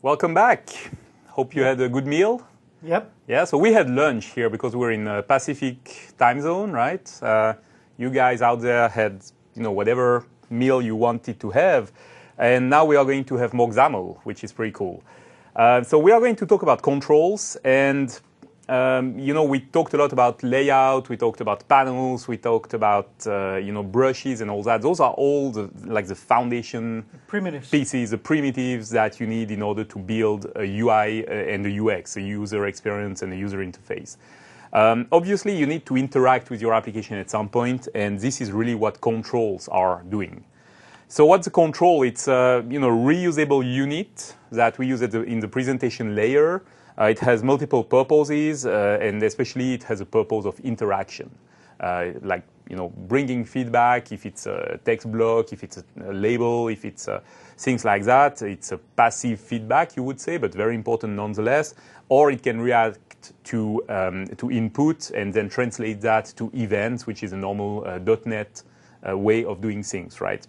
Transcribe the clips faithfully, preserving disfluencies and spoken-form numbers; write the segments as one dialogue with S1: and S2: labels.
S1: Welcome back. Hope you had a good meal.
S2: Yep.
S1: Yeah, so we had lunch here because we're in a Pacific time zone, right? Uh, you guys out there had, you know, whatever meal you wanted to have. And now we are going to have more XAML, which is pretty cool. Uh, so we are going to talk about controls. And, um, you know, we talked a lot about layout. We talked about panels. We talked about, uh, you know, brushes and all that. Those are all the, like the foundation
S2: Primitives.
S1: pieces, the primitives that you need in order to build a U I and a U X, a user experience and a user interface. Um, obviously, you need to interact with your application at some point, and this is really what controls are doing. So what's a control? It's a you know, reusable unit that we use at the, in the presentation layer. Uh, it has multiple purposes, uh, and especially it has a purpose of interaction, uh, like you know, bringing feedback, if it's a text block, if it's a, a label, if it's a, things like that. It's a passive feedback, you would say, but very important nonetheless. Or it can react to, um, to input and then translate that to events, which is a normal uh, .NET uh, way of doing things, right?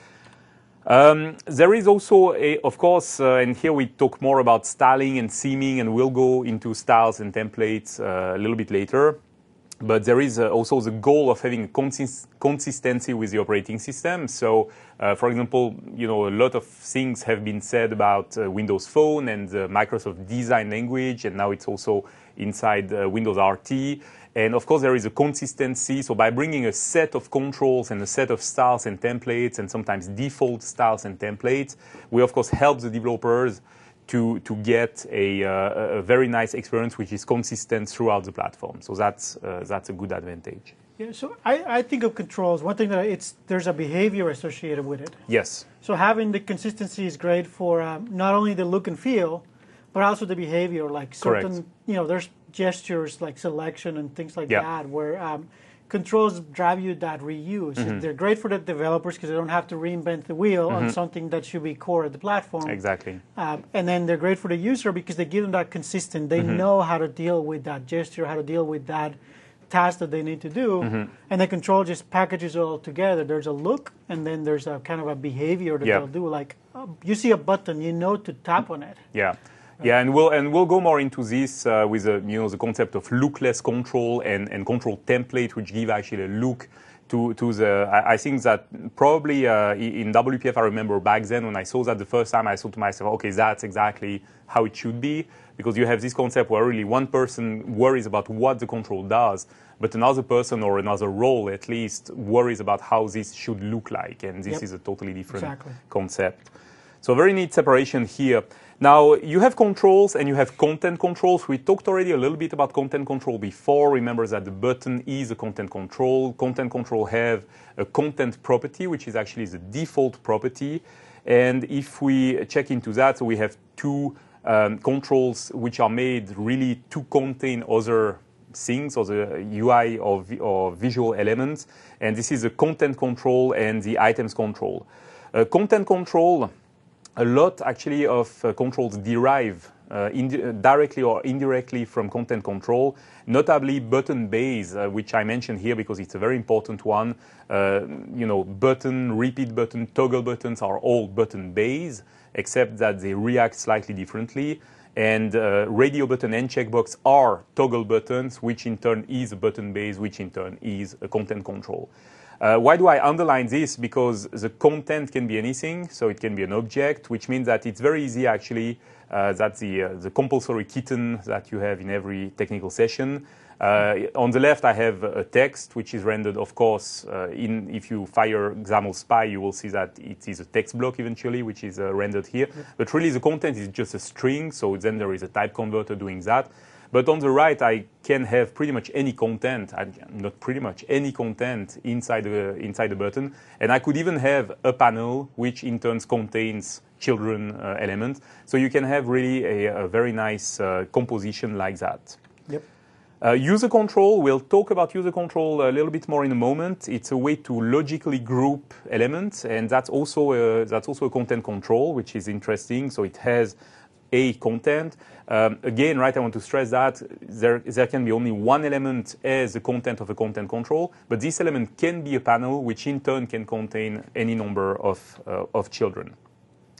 S1: Um, there is also, a, of course, uh, and here we talk more about styling and theming, and we'll go into styles and templates uh, a little bit later. But there is uh, also the goal of having consist consistency with the operating system. So, uh, for example, you know, a lot of things have been said about uh, Windows Phone and the Microsoft Design Language, and now it's also inside uh, Windows R T. And of course, there is a consistency. So by bringing a set of controls and a set of styles and templates, and sometimes default styles and templates, we of course help the developers to, to get a, uh, a very nice experience which is consistent throughout the platform. So that's, uh, that's a good advantage.
S2: Yeah, so I, I think of controls. One thing that it's there's a behavior associated with it.
S1: Yes.
S2: So having the consistency is great for um, not only the look and feel, but also the behavior. Like certain,
S1: Correct.
S2: you know, there's gestures like selection and things like
S1: Yeah.
S2: that where um, controls drive you that reuse.
S1: Mm-hmm.
S2: They're great for the developers because they don't have to reinvent the wheel
S1: Mm-hmm.
S2: on something that should be core at the platform.
S1: Exactly.
S2: Um, and then they're great for the user because they give them that consistent. They
S1: Mm-hmm.
S2: know how to deal with that gesture, how to deal with that task that they need to do.
S1: Mm-hmm.
S2: And the control just packages it all together. There's a look, and then there's a kind of a behavior that
S1: Yeah.
S2: they'll do. Like uh, you see a button, you know to tap on it.
S1: Yeah. Yeah, and we'll and we'll go more into this uh, with the you know the concept of lookless control and, and control template, which give actually a look to to the. I, I think that probably uh, in W P F, I remember back then when I saw that the first time, I thought to myself, okay, that's exactly how it should be, because you have this concept where really one person worries about what the control does, but another person or another role at least worries about how this should look like, and this
S2: Yep.
S1: is a totally different
S2: Exactly.
S1: concept. So very neat separation here. Now, you have controls and you have content controls. We talked already a little bit about content control before. Remember that the button is a content control. Content control have a content property, which is actually the default property. And if we check into that, so we have two um, controls which are made really to contain other things or the U I or, or visual elements. And this is the content control and the items control. Uh, content control, a lot actually of uh, controls derive uh, indi directly or indirectly from content control, notably button base, uh, which I mentioned here because it's a very important one. Uh, you know, button, repeat button, toggle buttons are all button base, except that they react slightly differently. And uh, radio button and checkbox are toggle buttons, which in turn is a button base, which in turn is a content control. Uh, why do I underline this? Because the content can be anything, so it can be an object, which means that it's very easy actually, uh, that's the, uh, the compulsory kitten that you have in every technical session. Uh, on the left, I have a text, which is rendered, of course, uh, in, if you fire XAML Spy, you will see that it is a text block eventually, which is uh, rendered here. Yep. But really, the content is just a string, so then there is a type converter doing that. But on the right, I can have pretty much any content, not pretty much, any content inside the, inside the button. And I could even have a panel, which in turn contains children uh, elements. So you can have really a, a very nice uh, composition like that.
S2: Yep.
S1: Uh, user control, we'll talk about user control a little bit more in a moment. It's a way to logically group elements, and that's also a, that's also a content control, which is interesting. So it has a content. Um, again, right, I want to stress that there, there can be only one element as the content of a content control, but this element can be a panel, which in turn can contain any number of, uh, of children.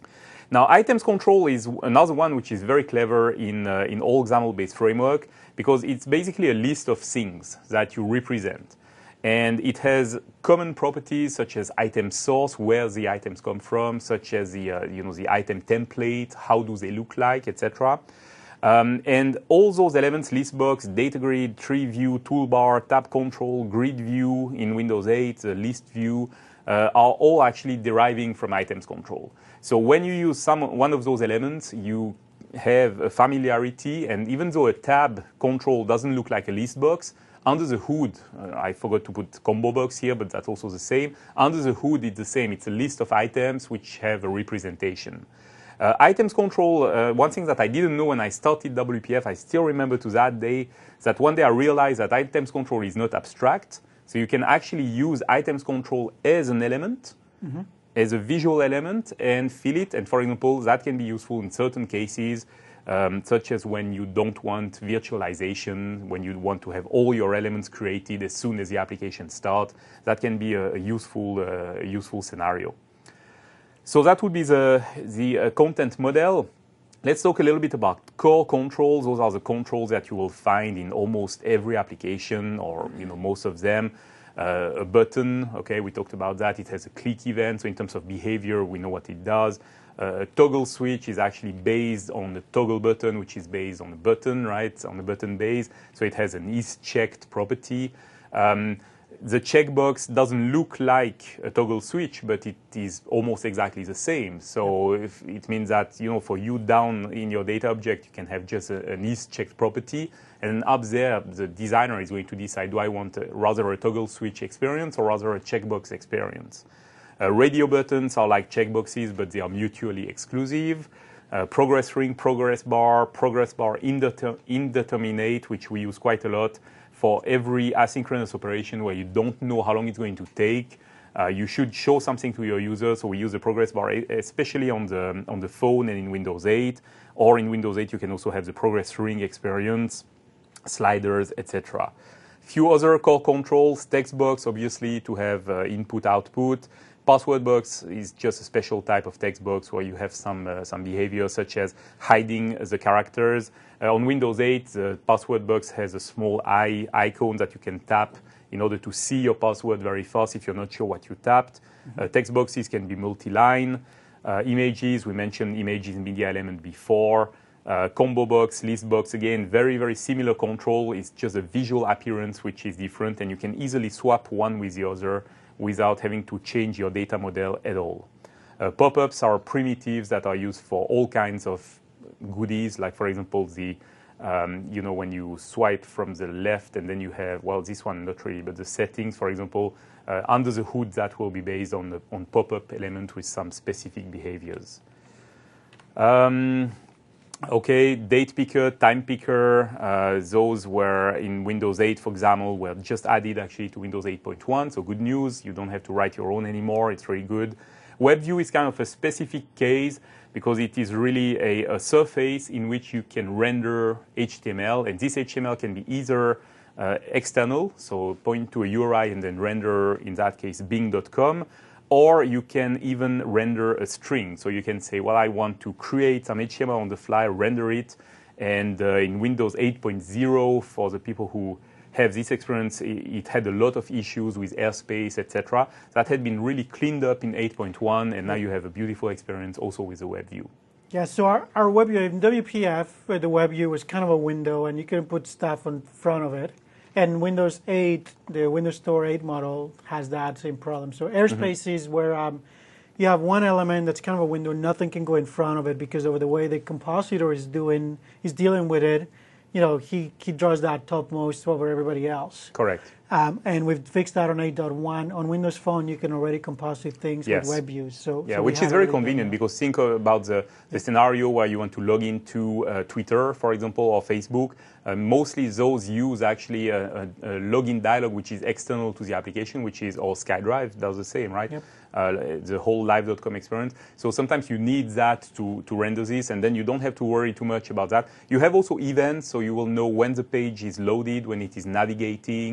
S1: Now, items control is another one which is very clever in, uh, in all XAML-based framework because it's basically a list of things that you represent. And it has common properties such as item source, where the items come from, such as the, uh, you know, the item template, how do they look like, et cetera. Um, and all those elements, listbox, data grid, tree view, toolbar, tab control, grid view in Windows eight, the list view, uh, are all actually deriving from items control. So when you use some, one of those elements, you have a familiarity, and even though a tab control doesn't look like a listbox, under the hood, uh, I forgot to put combo box here, but that's also the same. Under the hood, it's the same. It's a list of items which have a representation. Uh, items control, uh, one thing that I didn't know when I started W P F, I still remember to that day, that one day I realized that items control is not abstract. So you can actually use items control as an element, mm-hmm. as a visual element, and fill it. And for example, that can be useful in certain cases, um, such as when you don't want virtualization, when you want to have all your elements created as soon as the application starts. That can be a, a useful, uh, useful scenario. So that would be the, the uh, content model. Let's talk a little bit about core controls. Those are the controls that you will find in almost every application, or you know most of them. Uh, a button, okay, we talked about that. It has a click event, so in terms of behavior, we know what it does. Uh, a toggle switch is actually based on the toggle button, which is based on the button, right, on the button base. So it has an is-checked property. Um, The checkbox doesn't look like a toggle switch, but it is almost exactly the same. So if it means that, you know, for you down in your data object, you can have just a, an is-checked property. And up there, the designer is going to decide, do I want a, rather a toggle switch experience or rather a checkbox experience? Uh, radio buttons are like checkboxes, but they are mutually exclusive. Uh, progress ring, progress bar, progress bar indeter indeterminate, which we use quite a lot. For every asynchronous operation where you don't know how long it's going to take, uh, you should show something to your user. So we use the progress bar, especially on the, on the phone and in Windows eight. Or in Windows eight, you can also have the progress ring experience, sliders, et cetera. Few other core controls, text box, obviously, to have uh, input, output. Password box is just a special type of text box where you have some, uh, some behavior such as hiding the characters. Uh, on Windows eight, the password box has a small eye icon that you can tap in order to see your password very fast if you're not sure what you tapped. Mm-hmm. uh, text boxes can be multi-line. Uh, images, we mentioned images in media element before. Uh, combo box, list box, again, very, very similar control. It's just a visual appearance which is different, and you can easily swap one with the other without having to change your data model at all. Uh, pop-ups are primitives that are used for all kinds of goodies, like for example, the um, you know, when you swipe from the left and then you have, well, this one not really, but the settings, for example, uh, under the hood, that will be based on the on pop-up element with some specific behaviors. Um, Okay, date picker, time picker, uh, those were in Windows eight, for example, were just added actually to Windows eight point one, so good news, you don't have to write your own anymore, it's really good. WebView is kind of a specific case because it is really a, a surface in which you can render H T M L, and this H T M L can be either uh, external, so point to a U R I and then render, in that case, bing dot com, or you can even render a string. So you can say, well, I want to create some H T M L on the fly, render it. And uh, in Windows eight point oh, for the people who have this experience, it, it had a lot of issues with airspace, et cetera. That had been really cleaned up in eight point one, and now you have a beautiful experience also with the WebView.
S2: Yeah, so our, our WebView, in W P F, the WebView was kind of a window, and you can put stuff in front of it. And Windows eight, the Windows Store eight model has that same problem. So airspace mm-hmm. is where um, you have one element that's kind of a window, nothing can go in front of it because of the way the compositor is doing, is dealing with it. You know, he, he draws that topmost over everybody else.
S1: Correct.
S2: Um, and we've fixed that on eight point one. On Windows Phone, you can already composite things
S1: yes.
S2: with WebViews. So,
S1: yeah,
S2: so
S1: which is very convenient because think about the, the scenario where you want to log into uh, Twitter, for example, or Facebook. Uh, mostly those use actually a, a, a login dialog which is external to the application, which is, or SkyDrive does the same, right?
S2: Yep.
S1: Uh, the whole live dot com experience. So sometimes you need that to, to render this, and then you don't have to worry too much about that. You have also events, so you will know when the page is loaded, when it is navigating,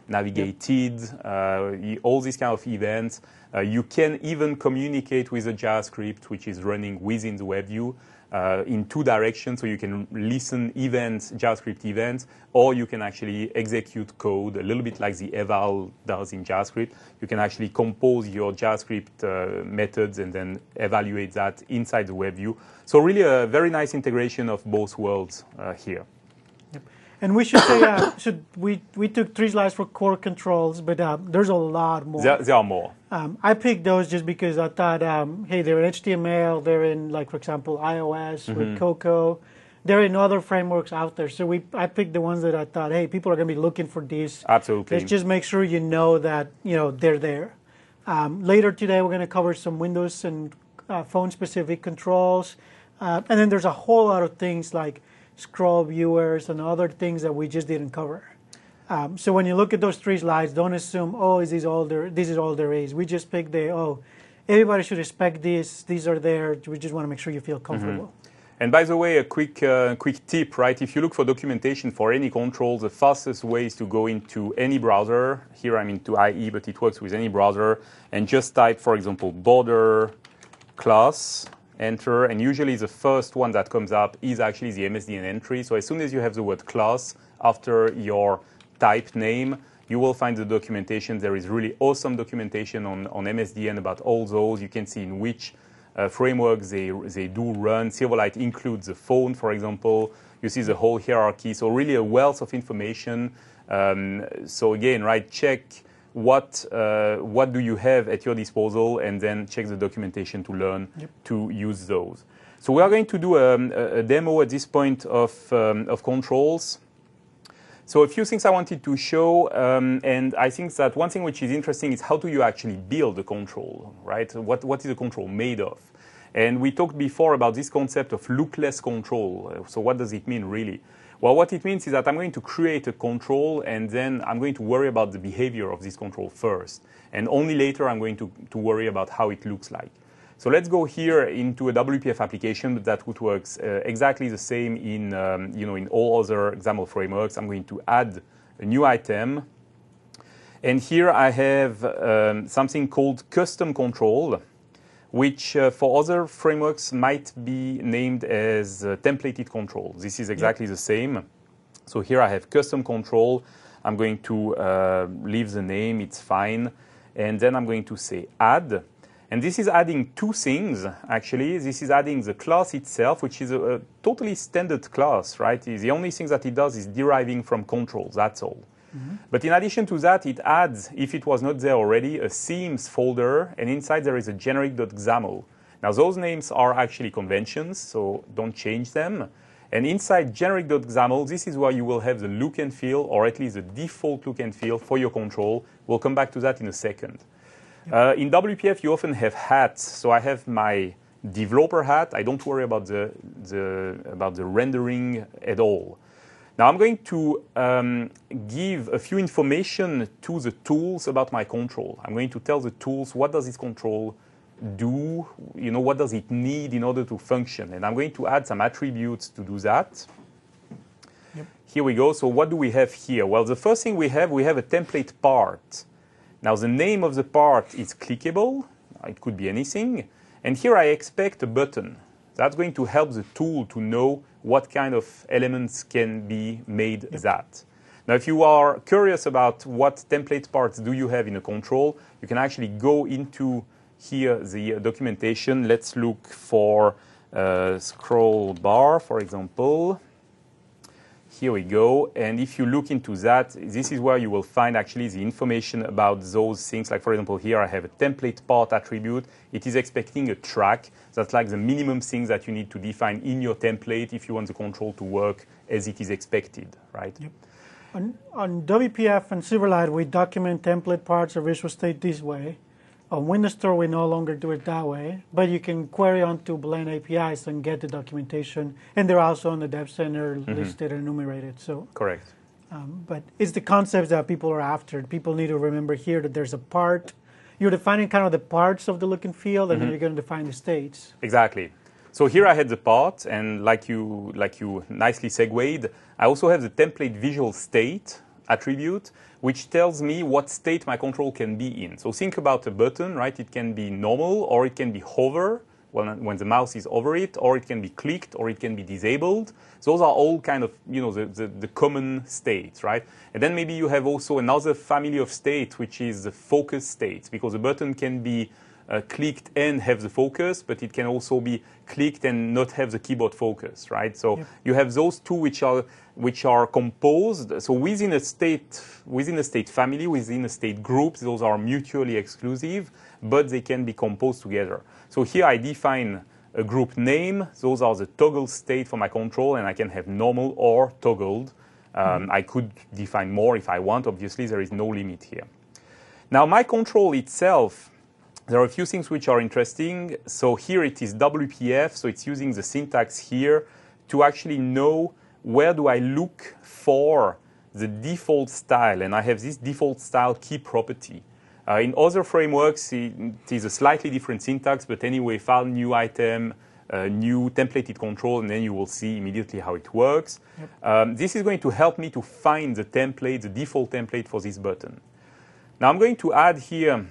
S1: navigated, uh, all these kind of events. Uh, you can even communicate with a JavaScript which is running within the WebView uh, in two directions. So you can listen events, JavaScript events, or you can actually execute code a little bit like the eval does in JavaScript. You can actually compose your JavaScript uh, methods and then evaluate that inside the WebView. So really a very nice integration of both worlds uh, here.
S2: And we should say, uh, should we we took three slides for core controls, but uh, there's a lot more.
S1: There, there are more.
S2: Um, I picked those just because I thought, um, hey, they're in H T M L, they're in, like, for example, iOS mm-hmm. with Cocoa. They're in other frameworks out there. So we I picked the ones that I thought, hey, people are going to be looking for these.
S1: Absolutely.
S2: Let's just make sure you know that, you know, they're there. Um, later today, we're going to cover some Windows and uh, phone-specific controls. Uh, and then there's a whole lot of things like scroll viewers and other things that we just didn't cover. Um, so when you look at those three slides, don't assume, oh, is this all there? This is all there is. We just picked the, oh, everybody should expect this. These are there. We just want to make sure you feel comfortable.
S1: Mm-hmm. And by the way, a quick, uh, quick tip, right? If you look for documentation for any control, the fastest way is to go into any browser. Here I'm into I E, but it works with any browser, and just type, for example, border class. Enter, and usually the first one that comes up is actually the M S D N entry. So as soon as you have the word class after your type name, you will find the documentation. There is really awesome documentation on, on M S D N about all those. You can see in which uh, frameworks they, they do run. Silverlight includes the phone, for example. You see the whole hierarchy. So really a wealth of information. Um, so again, right, check what uh, what do you have at your disposal, and then check the documentation to learn yep. to use those. So we are going to do a, a demo at this point of, um, of controls. So a few things I wanted to show, um, and I think that one thing which is interesting is how do you actually build a control, right? What, what is a control made of? And we talked before about this concept of lookless control. So what does it mean really? Well, what it means is that I'm going to create a control, and then I'm going to worry about the behavior of this control first. And only later I'm going to, to worry about how it looks like. So let's go here into a W P F application that would work uh, exactly the same in, um, you know, in all other XAML frameworks. I'm going to add a new item. And here I have um, something called custom control, which uh, for other frameworks might be named as uh, templated control. This is exactly the same. So here I have custom control. I'm going to uh, leave the name, it's fine. And then I'm going to say add. And this is adding two things, actually. This is adding the class itself, which is a, a totally standard class, right? The only thing that it does is deriving from controls, that's all. Mm-hmm. But in addition to that, it adds, if it was not there already, a themes folder, and inside there is a generic.xaml. Now those names are actually conventions, so don't change them. And inside generic.xaml, this is where you will have the look and feel, or at least the default look and feel for your control. We'll come back to that in a second. Yep. Uh, in W P F, you often have hats. So I have my developer hat. I don't worry about the, the, about the rendering at all. Now I'm going to um, give a few information to the tools about my control. I'm going to tell the tools what does this control do, you know, what does it need in order to function. And I'm going to add some attributes to do that. Yep. Here we go. So what do we have here? Well, the first thing we have, we have a template part. Now the name of the part is clickable. It could be anything. And here I expect a button. That's going to help the tool to know what kind of elements can be made yep. that. Now, if you are curious about what template parts do you have in a control, you can actually go into here the documentation. Let's look for uh, scroll bar, for example. Here we go. And if you look into that, this is where you will find actually the information about those things. Like, for example, here I have a template part attribute. It is expecting a track. That's like the minimum things that you need to define in your template if you want the control to work as it is expected, right? Yep.
S2: On, on W P F and Silverlight, we document template parts of Visual State this way. On Windows Store, we no longer do it that way, but you can query onto Blend A P Is and get the documentation, and they're also on the Dev Center mm-hmm. listed and enumerated. So
S1: correct.
S2: Um, but it's the concepts that people are after. People need to remember here that there's a part. You're defining kind of the parts of the look and feel, and mm-hmm. then you're going to define the states.
S1: Exactly. So here I had the part, and like you, like you nicely segued, I also have the template visual state attribute, which tells me what state my control can be in. So think about a button, right? It can be normal, or it can be hover, when, when the mouse is over it, or it can be clicked, or it can be disabled. Those are all kind of, you know, the, the, the common states, right? And then maybe you have also another family of states, which is the focus states, because a button can be uh, clicked and have the focus, but it can also be clicked and not have the keyboard focus, right? So yep. you have those two which are which are composed. So within a state, within a state family, within a state group, those are mutually exclusive, but they can be composed together. So here I define a group name. Those are the toggle state for my control, and I can have normal or toggled. Um, mm-hmm. I could define more if I want. Obviously, there is no limit here. Now, my control itself, there are a few things which are interesting. So here it is W P F, so it's using the syntax here to actually know where do I look for the default style, and I have this default style key property. Uh, in other frameworks, it is a slightly different syntax, but anyway, file new item, uh, new templated control, and then you will see immediately how it works. Yep. Um, this is going to help me to find the template, the default template for this button. Now I'm going to add here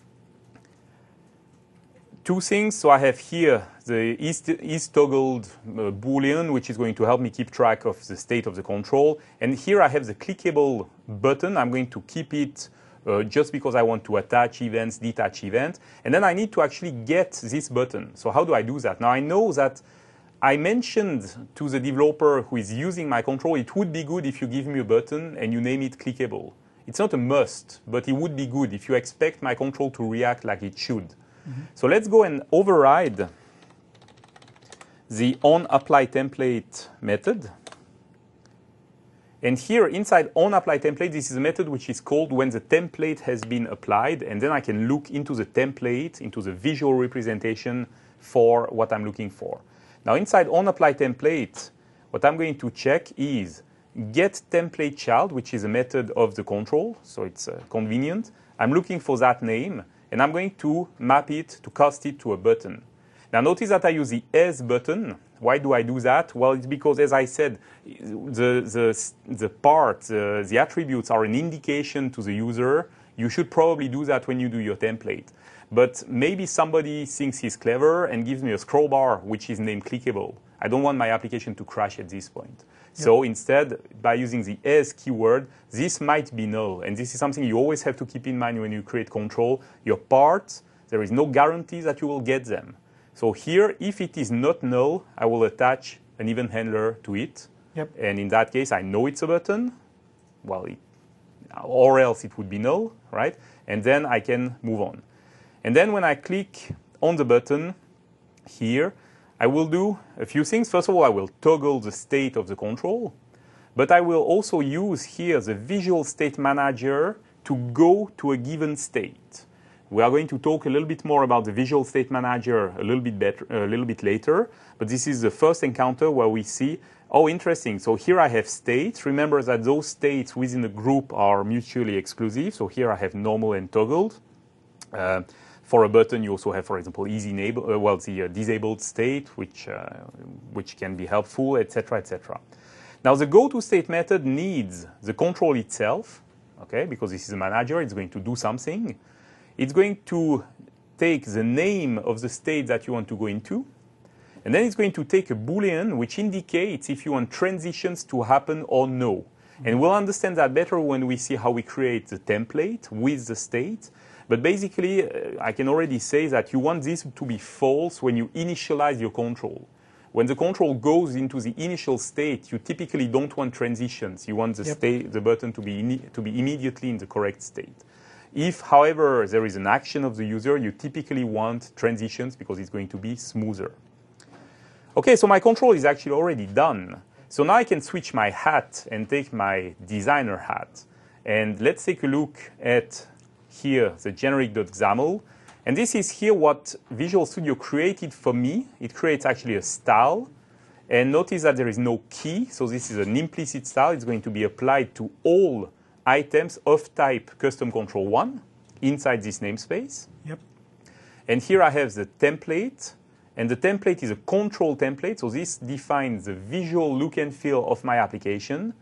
S1: two things. So I have here the is, is toggled uh, Boolean, which is going to help me keep track of the state of the control. And here I have the clickable button. I'm going to keep it uh, just because I want to attach events, detach events. And then I need to actually get this button. So how do I do that? Now I know that I mentioned to the developer who is using my control, it would be good if you give me a button and you name it clickable. It's not a must, but it would be good if you expect my control to react like it should. Mm-hmm. So let's go and override the onApplyTemplate method. And here inside onApplyTemplate, this is a method which is called when the template has been applied, and then I can look into the template, into the visual representation for what I'm looking for. Now inside onApplyTemplate, what I'm going to check is getTemplateChild, which is a method of the control, so it's uh, convenient. I'm looking for that name, and I'm going to map it, to cast it to a button. Now notice that I use the as button. Why do I do that? Well, it's because, as I said, the, the, the part, uh, the attributes are an indication to the user. You should probably do that when you do your template. But maybe somebody thinks he's clever and gives me a scroll bar which is named clickable. I don't want my application to crash at this point. Yep. So instead, by using the as keyword, this might be null. And this is something you always have to keep in mind when you create control. Your parts, there is no guarantee that you will get them. So here, if it is not null, I will attach an event handler to it. Yep. And in that case, I know it's a button. Well, it, or else it would be null, right? And then I can move on. And then when I click on the button here, I will do a few things. First of all, I will toggle the state of the control. But I will also use here the Visual State Manager to go to a given state. We are going to talk a little bit more about the Visual State Manager a little bit better, a little bit later. But this is the first encounter where we see, oh, interesting. So here I have states. Remember that those states within the group are mutually exclusive. So here I have normal and toggled. Uh, for a button, you also have, for example, easy enable, uh, well, the uh, disabled state, which uh, which can be helpful, et cetera, et cetera. Now the GoToState method needs the control itself, okay, because this is a manager. It's going to do something. It's going to take the name of the state that you want to go into, and then it's going to take a Boolean which indicates if you want transitions to happen or no. Mm-hmm. And we'll understand that better when we see how we create the template with the state. But basically, uh, I can already say that you want this to be false when you initialize your control. When the control goes into the initial state, you typically don't want transitions. You want the, yep. state, the button to be, to be immediately in the correct state. If, however, there is an action of the user, you typically want transitions because it's going to be smoother. Okay, so my control is actually already done. So now I can switch my hat and take my designer hat. And let's take a look at here, the generic.xaml. And this is here what Visual Studio created for me. It creates actually a style. And notice that there is no key. So this is an implicit style. It's going to be applied to all items of type custom control one inside this namespace. Yep. And here I have the template. And the template is a control template. So this defines the visual look and feel of my application.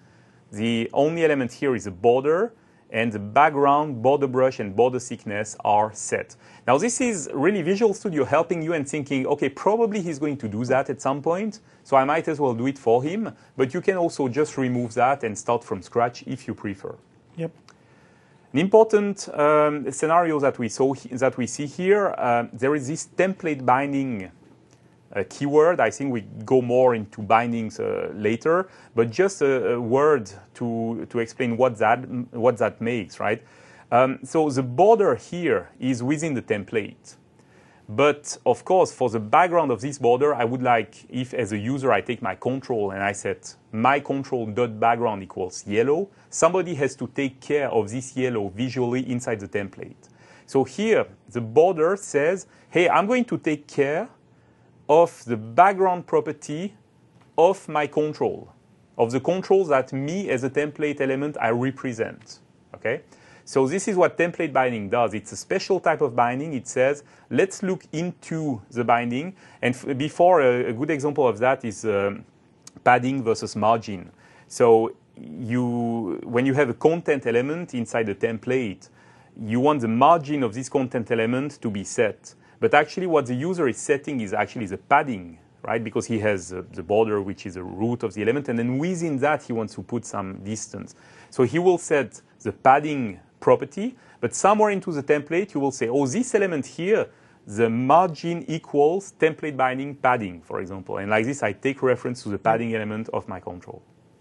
S1: The only element here is a border, and the background, border brush, and border thickness are set. Now, this is really Visual Studio helping you and thinking, okay, probably he's going to do that at some point, so I might as well do it for him. But you can also just remove that and start from scratch if you prefer.
S2: Yep.
S1: An important um, scenario that we, saw, that we see here, uh, there is this template binding uh, keyword. I think we go more into bindings uh, later, but just a, a word to, to explain what that, what that makes, right? Um, so the border here is within the template. But of course, for the background of this border, I would like, if as a user I take my control and I set my control.background equals yellow, somebody has to take care of this yellow visually inside the template. So here, the border says, hey, I'm going to take care of the background property of my control, of the controls that me as a template element I represent, okay? So this is what template binding does. It's a special type of binding. It says, let's look into the binding. And f before, a, a good example of that is um, padding versus margin. So you, when you have a content element inside the template, you want the margin of this content element to be set. But actually what the user is setting is actually the padding, right? Because he has uh, the border, which is the root of the element. And then within that, he wants to put some distance. So he will set the padding property, but somewhere into the template, you will say, oh, this element here, the margin equals template binding padding, for example. And like this, I take reference to the padding element of my control.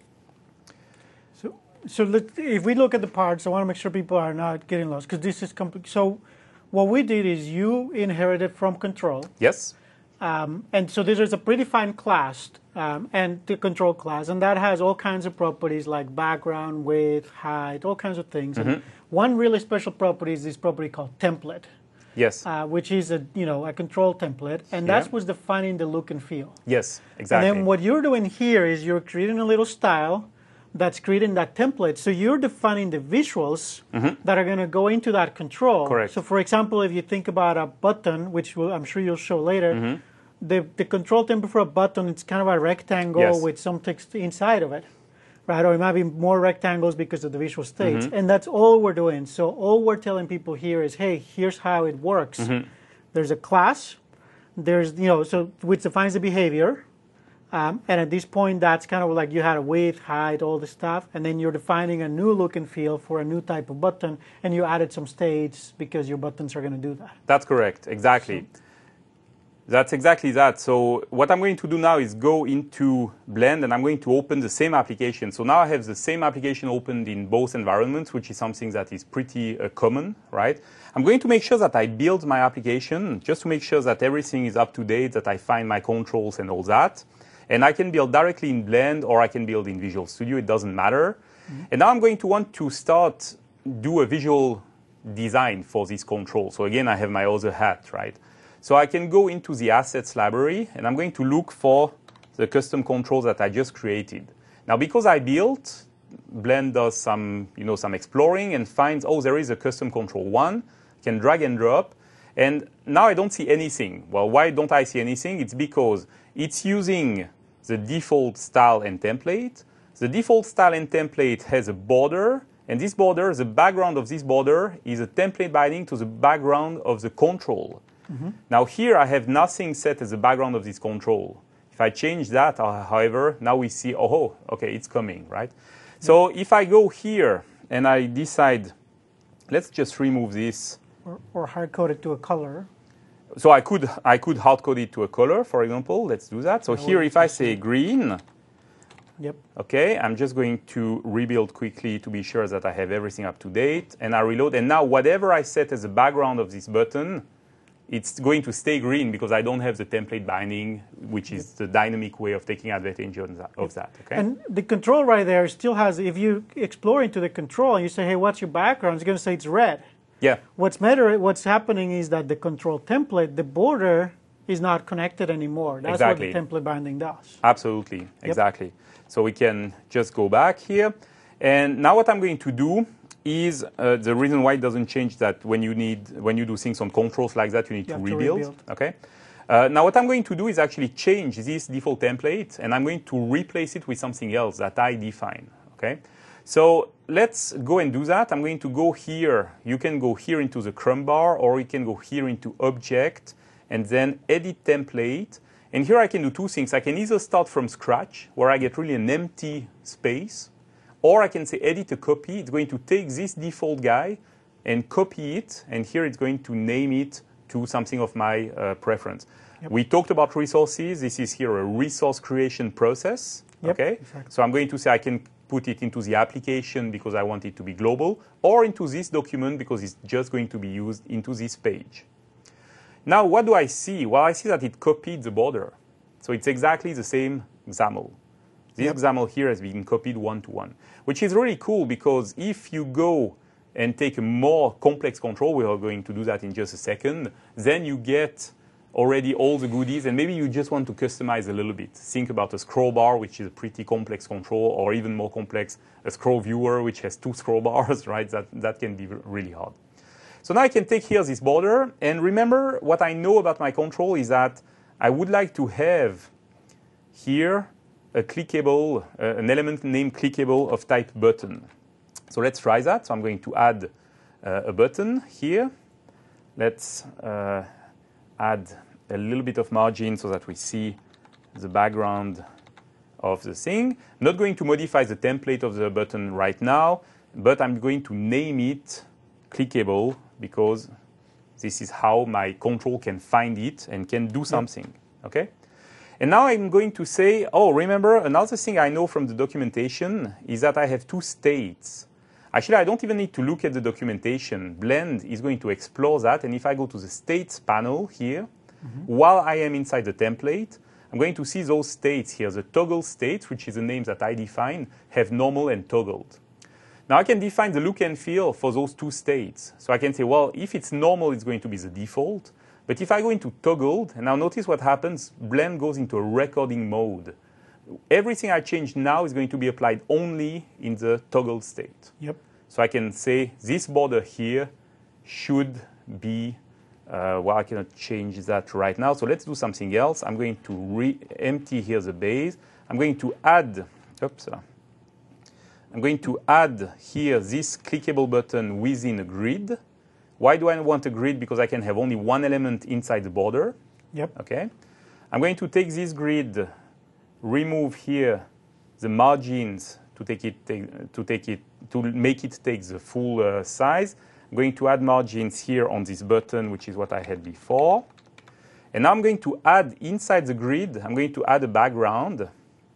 S2: So, so let, if we look at the parts, I want to make sure people are not getting lost, because this is complex. So what we did is you inherited from control.
S1: Yes.
S2: Um, and so there's a predefined class um, and the control class, and that has all kinds of properties like background, width, height, all kinds of things. Mm-hmm. And one really special property is this property called template.
S1: Yes.
S2: Uh, which is a you know a control template, and
S1: yeah.
S2: that's what's defining the look and feel.
S1: Yes, exactly.
S2: And then what you're doing here is you're creating a little style that's creating that template. So you're defining the visuals mm-hmm. that are going to go into that control.
S1: Correct.
S2: So for example, if you think about a button, which we'll, I'm sure you'll show later, mm-hmm. the, the control template for a button, it's kind of a rectangle yes. with some text inside of it, right? Or it might be more rectangles because of the visual states. Mm-hmm. And that's all we're doing. So all we're telling people here is, hey, here's how it works. Mm-hmm. There's a class, there's, you know, so which defines the behavior. Um, and at this point, that's kind of like you had a width, height, all this stuff, and then you're defining a new look and feel for a new type of button, and you added some states because your buttons are going to do that.
S1: That's correct, exactly. So, that's exactly that. So what I'm going to do now is go into Blend, and I'm going to open the same application. So now I have the same application opened in both environments, which is something that is pretty uh, common, right? I'm going to make sure that I build my application, just to make sure that everything is up to date, that I find my controls and all that. And I can build directly in Blend, or I can build in Visual Studio. It doesn't matter. Mm-hmm. And now I'm going to want to start do a visual design for this control. So again, I have my other hat, right? So I can go into the assets library, and I'm going to look for the custom controls that I just created. Now, because I built, Blend does some, you know, some exploring and finds, oh, there is a custom control one. I can drag and drop. And now I don't see anything. Well, why don't I see anything? It's because it's using the default style and template. The default style and template has a border, and this border, the background of this border is a template binding to the background of the control. Mm-hmm. Now here I have nothing set as the background of this control. If I change that, uh, however, now we see, oh, okay, it's coming, right? Yeah. So if I go here and I decide, let's just remove this.
S2: Or, or hard-code it to a color.
S1: So I could I could hard code it to a color, for example. Let's do that. So no, here, if I say green,
S2: yep.
S1: Okay, I'm just going to rebuild quickly to be sure that I have everything up to date, and I reload. And now whatever I set as the background of this button, it's going to stay green because I don't have the template binding, which is yep. the dynamic way of taking advantage of that. Of that okay.
S2: And the control right there still has. If you explore into the control and you say, hey, what's your background? It's going to say it's red.
S1: Yeah.
S2: What's matter, what's happening is that the control template, the border, is not connected anymore. That's
S1: exactly.
S2: what the template binding does.
S1: Absolutely, yep. exactly. So we can just go back here. And now what I'm going to do is, uh, the reason why it doesn't change that when you need, when you do things on controls like that, you need you to, rebuild, to rebuild. Okay. Uh, now what I'm going to do is actually change this default template, and I'm going to replace it with something else that I define. okay? So let's go and do that. I'm going to go here. You can go here into the Chrome bar, or you can go here into Object, and then Edit Template. And here I can do two things. I can either start from scratch, where I get really an empty space, or I can say Edit a copy. It's going to take this default guy and copy it, and here it's going to name it to something of my uh, preference. Yep. We talked about resources. This is here a resource creation process.
S2: Yep,
S1: okay,
S2: exactly.
S1: So I'm going to say I can put it into the application because I want it to be global, or into this document because it's just going to be used into this page. Now, what do I see? Well, I see that it copied the border. So it's exactly the same XAML. This yep. XAML here has been copied one-to-one, which is really cool because if you go and take a more complex control, we are going to do that in just a second, then you get already all the goodies, and maybe you just want to customize a little bit. Think about a scroll bar, which is a pretty complex control, or even more complex, a scroll viewer, which has two scroll bars, right? That, that can be really hard. So now I can take here this border, and remember what I know about my control is that I would like to have here a clickable, uh, an element named clickable of type button. So let's try that. So I'm going to add uh, a button here. Let's uh, add a little bit of margin so that we see the background of the thing. I'm not going to modify the template of the button right now, but I'm going to name it clickable because this is how my control can find it and can do something, okay? And now I'm going to say, oh, remember, another thing I know from the documentation is that I have two states. Actually, I don't even need to look at the documentation. Blend is going to explore that. And if I go to the states panel here, mm-hmm. while I am inside the template, I'm going to see those states here. The toggle states, which is the name that I define, have normal and toggled. Now I can define the look and feel for those two states. So I can say, well, if it's normal, it's going to be the default. But if I go into toggled, and now notice what happens, Blend goes into a recording mode. Everything I change now is going to be applied only in the toggled state.
S2: Yep.
S1: So I can say this border here should be, uh, well, I cannot change that right now. So let's do something else. I'm going to re-empty here the base. I'm going to add, oops, I'm going to add here this clickable button within a grid. Why do I want a grid? Because I can have only one element inside the border.
S2: Yep.
S1: Okay. I'm going to take this grid, remove here the margins to take it take, to take it to make it take the full uh, size. I'm going to add margins here on this button, which is what I had before. And now I'm going to add inside the grid, I'm going to add a background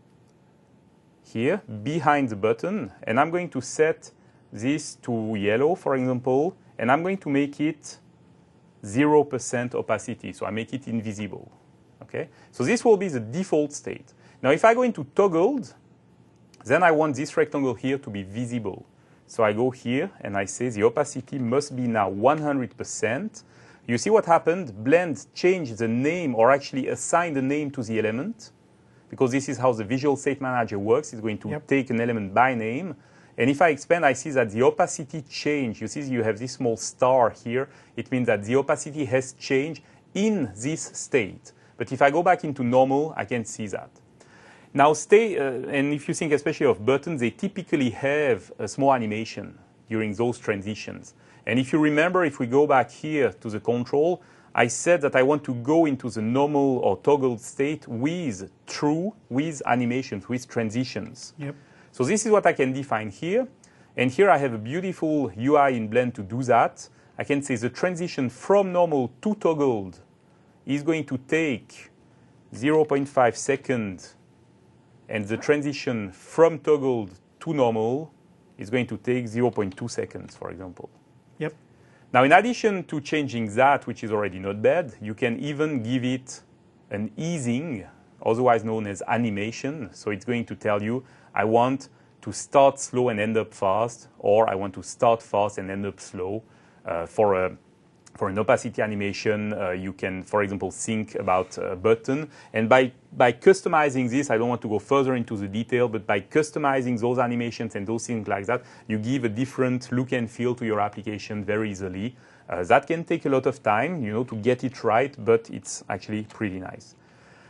S1: here behind the button, and I'm going to set this to yellow, for example, and I'm going to make it zero percent opacity, so I make it invisible. Okay? So this will be the default state. Now if I go into toggled, then I want this rectangle here to be visible. So I go here and I say the opacity must be now one hundred percent. You see what happened? Blend changed the name, or actually assigned the name to the element, because this is how the Visual State Manager works. It's going to yep. take an element by name. And if I expand, I see that the opacity changed. You see you have this small star here. It means that the opacity has changed in this state. But if I go back into normal, I can see that. Now stay, uh, and if you think especially of buttons, they typically have a small animation during those transitions. And if you remember, if we go back here to the control, I said that I want to go into the normal or toggled state with true, with animations, with transitions.
S2: Yep.
S1: So this is what I can define here. And here I have a beautiful U I in Blend to do that. I can say the transition from normal to toggled is going to take zero point five seconds, and the transition from toggled to normal is going to take zero point two seconds, for example.
S2: Yep.
S1: Now, in addition to changing that, which is already not bad, you can even give it an easing, otherwise known as animation. So it's going to tell you, I want to start slow and end up fast, or I want to start fast and end up slow. Uh, for a For an opacity animation, uh, you can, for example, think about a button. And by, by customizing this, I don't want to go further into the detail, but by customizing those animations and those things like that, you give a different look and feel to your application very easily. Uh, that can take a lot of time, you know, to get it right, but it's actually pretty nice.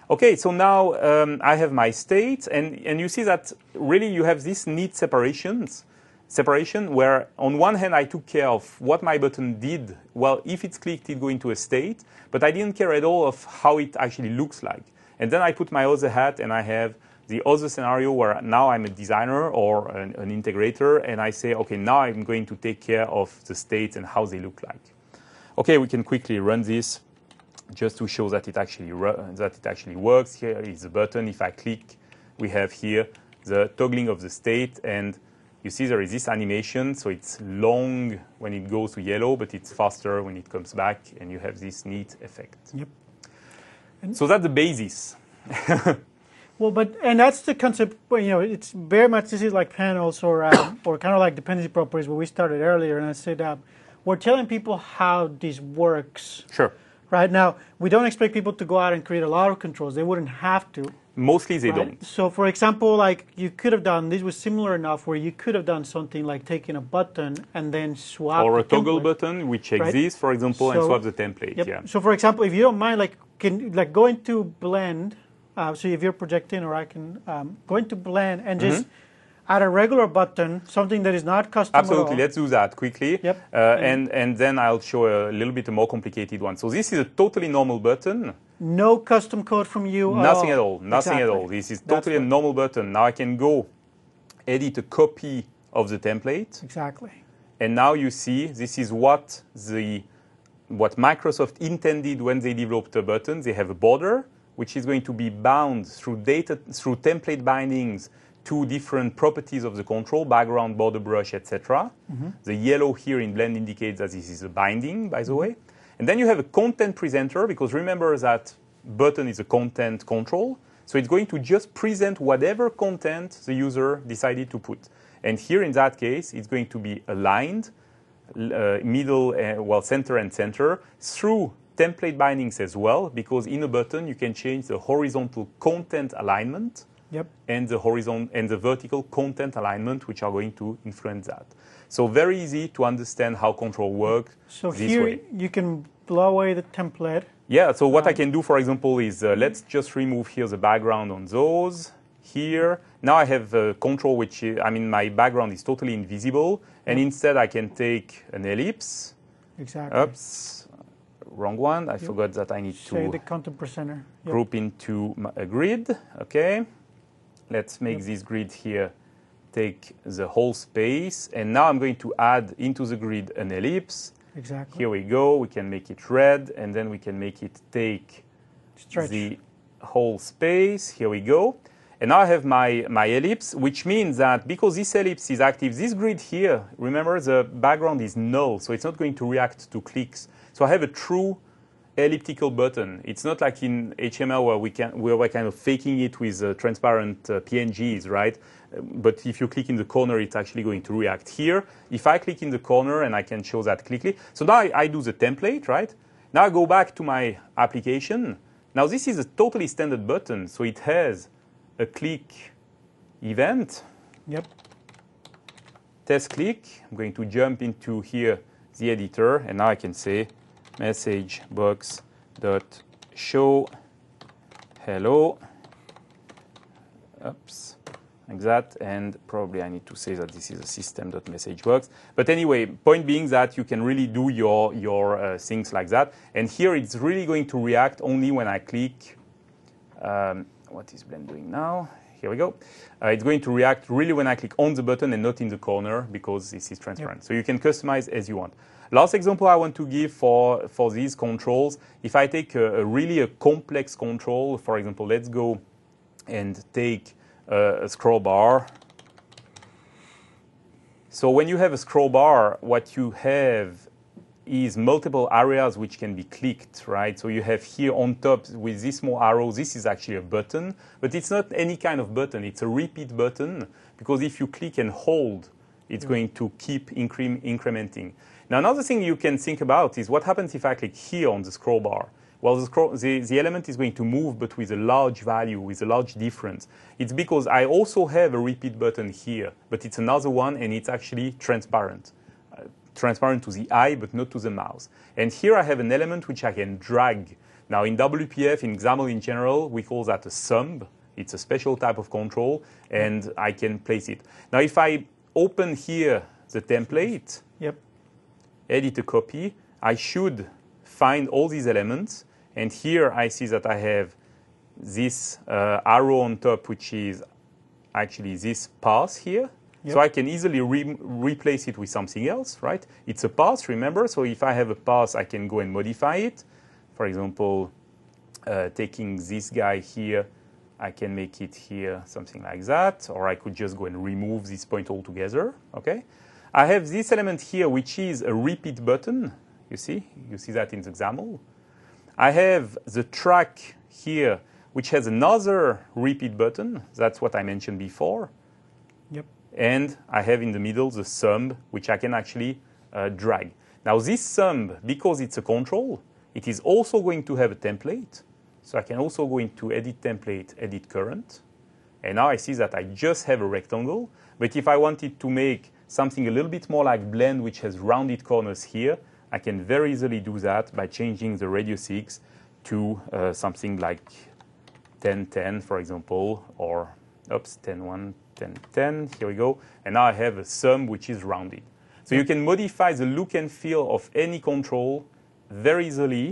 S1: Okay, so now um, I have my state, and, and you see that really you have these neat separations, separation where on one hand I took care of what my button did. Well, if it's clicked, it go into a state, but I didn't care at all of how it actually looks like. And then I put my other hat, and I have the other scenario where now I'm a designer or an, an integrator, and I say, okay, now I'm going to take care of the states and how they look like. Okay, we can quickly run this just to show that it actually that it actually works. Here is the button. If I click, we have here the toggling of the state, and you see there is this animation. So it's long when it goes to yellow, but it's faster when it comes back, and you have this neat effect.
S2: Yep.
S1: And so that's the basis.
S2: Well, but and that's the concept. You know, it's very much this is like panels or um, or kind of like dependency properties where we started earlier, and I said uh, we're telling people how this works.
S1: Sure.
S2: Right now, we don't expect people to go out and create a lot of controls. They wouldn't have to.
S1: Mostly they
S2: right?
S1: don't.
S2: So, for example, like you could have done this was similar enough where you could have done something like taking a button and then swap
S1: or a
S2: the
S1: toggle
S2: template.
S1: button which
S2: Right.
S1: exists, for example,
S2: So-
S1: and swap the template.
S2: Yep.
S1: Yeah.
S2: So, for example, if you don't mind, like can like go into Blend. Uh, so if you're projecting, or I can um, go into Blend and just add a regular button, something that is not custom
S1: Absolutely,
S2: at all.
S1: let's do that quickly.
S2: Yep.
S1: Uh, and, and then I'll show a little bit more complicated one. So this is a totally normal button.
S2: No custom code from you.
S1: Nothing
S2: at
S1: at
S2: all.
S1: all. Nothing
S2: Exactly.
S1: at all. This is
S2: That's
S1: totally a
S2: what-
S1: normal button. Now I can go edit a copy of the template.
S2: Exactly.
S1: And now you see this is what the what Microsoft intended when they developed the button. They have a border which is going to be bound through data through template bindings to different properties of the control, background, border brush, et cetera. Mm-hmm. The yellow here in Blend indicates that this is a binding, by the way. And then you have a content presenter, because remember that button is a content control. So it's going to just present whatever content the user decided to put. And here in that case, it's going to be aligned, uh, middle, uh, well, center and center, through template bindings as well, because in a button you can change the horizontal content alignment
S2: Yep.
S1: and the horizontal and the vertical content alignment, which are going to influence that. So very easy to understand how control works
S2: So
S1: this
S2: here
S1: way.
S2: you can blow away the template.
S1: Yeah, so what I can do, for example, is uh, let's just remove here the background on those. Here, now I have a control which, is, I mean, my background is totally invisible, and instead I can take an ellipse.
S2: Exactly.
S1: Oops, wrong one. I forgot that I need
S2: Say
S1: to
S2: the content presenter. Yep.
S1: group into m- a grid. Okay, let's make
S2: Yep.
S1: this grid here take the whole space, and now I'm going to add into the grid an ellipse.
S2: Exactly.
S1: Here we go. We can make it red, and then we can make it take
S2: Stretch.
S1: the whole space. Here we go. And now I have my, my ellipse, which means that because this ellipse is active, this grid here, remember the background is null, so it's not going to react to clicks. So I have a true elliptical button. It's not like in H T M L where we can where we're kind of faking it with uh, transparent uh, P N Gs, right? Uh, But if you click in the corner, it's actually going to react. Here, if I click in the corner, and I can show that quickly. So now I, I do the template, right? Now I go back to my application. Now this is a totally standard button, so it has a click event,
S2: Yep.
S1: test click. I'm going to jump into here the editor, and now I can say message box dot show hello. Oops, like that. And probably I need to say that this is a system.messageBox. But anyway, point being that you can really do your your uh, things like that. And here it's really going to react only when I click. Um, what is Blend doing now? Here we go. Uh, it's going to react really when I click on the button and not in the corner, because this is transparent. Yep. So you can customize as you want. Last example I want to give for, for these controls, if I take a, a really a complex control, for example, let's go and take a, a scroll bar. So when you have a scroll bar, what you have is multiple areas which can be clicked, right? So you have here on top with this small arrow, this is actually a button, but it's not any kind of button. It's a repeat button, because if you click and hold, it's yeah. going to keep incre- incrementing. Now, another thing you can think about is what happens if I click here on the scroll bar? Well, the, scroll, the, the element is going to move, but with a large value, with a large difference. It's because I also have a repeat button here, but it's another one, and it's actually transparent. Transparent to the eye, but not to the mouse. And here I have an element which I can drag Now in W P F, in XAML in general, we call that a sumb. It's a special type of control, and I can place it. Now if I open here the template,
S2: yep.
S1: edit a copy, I should find all these elements. And here I see that I have this uh, arrow on top, which is actually this path here. Yep. So I can easily re replace it with something else, right? It's a path, remember? So if I have a path, I can go and modify it. For example, uh, taking this guy here, I can make it here something like that. Or I could just go and remove this point altogether, okay? I have this element here, which is a repeat button. You see? You see that in the XAML. I have the track here, which has another repeat button. That's what I mentioned before.
S2: Yep.
S1: And I have in the middle the sumb, which I can actually uh, drag. Now this sumb, because it's a control, it is also going to have a template. So I can also go into Edit Template, Edit Current. And now I see that I just have a rectangle. But if I wanted to make something a little bit more like Blend, which has rounded corners here, I can very easily do that by changing the radius X to uh, something like ten ten, for example, or oops, ten one, ten ten. Here we go. And now I have a sum which is rounded. So you can modify the look and feel of any control very easily,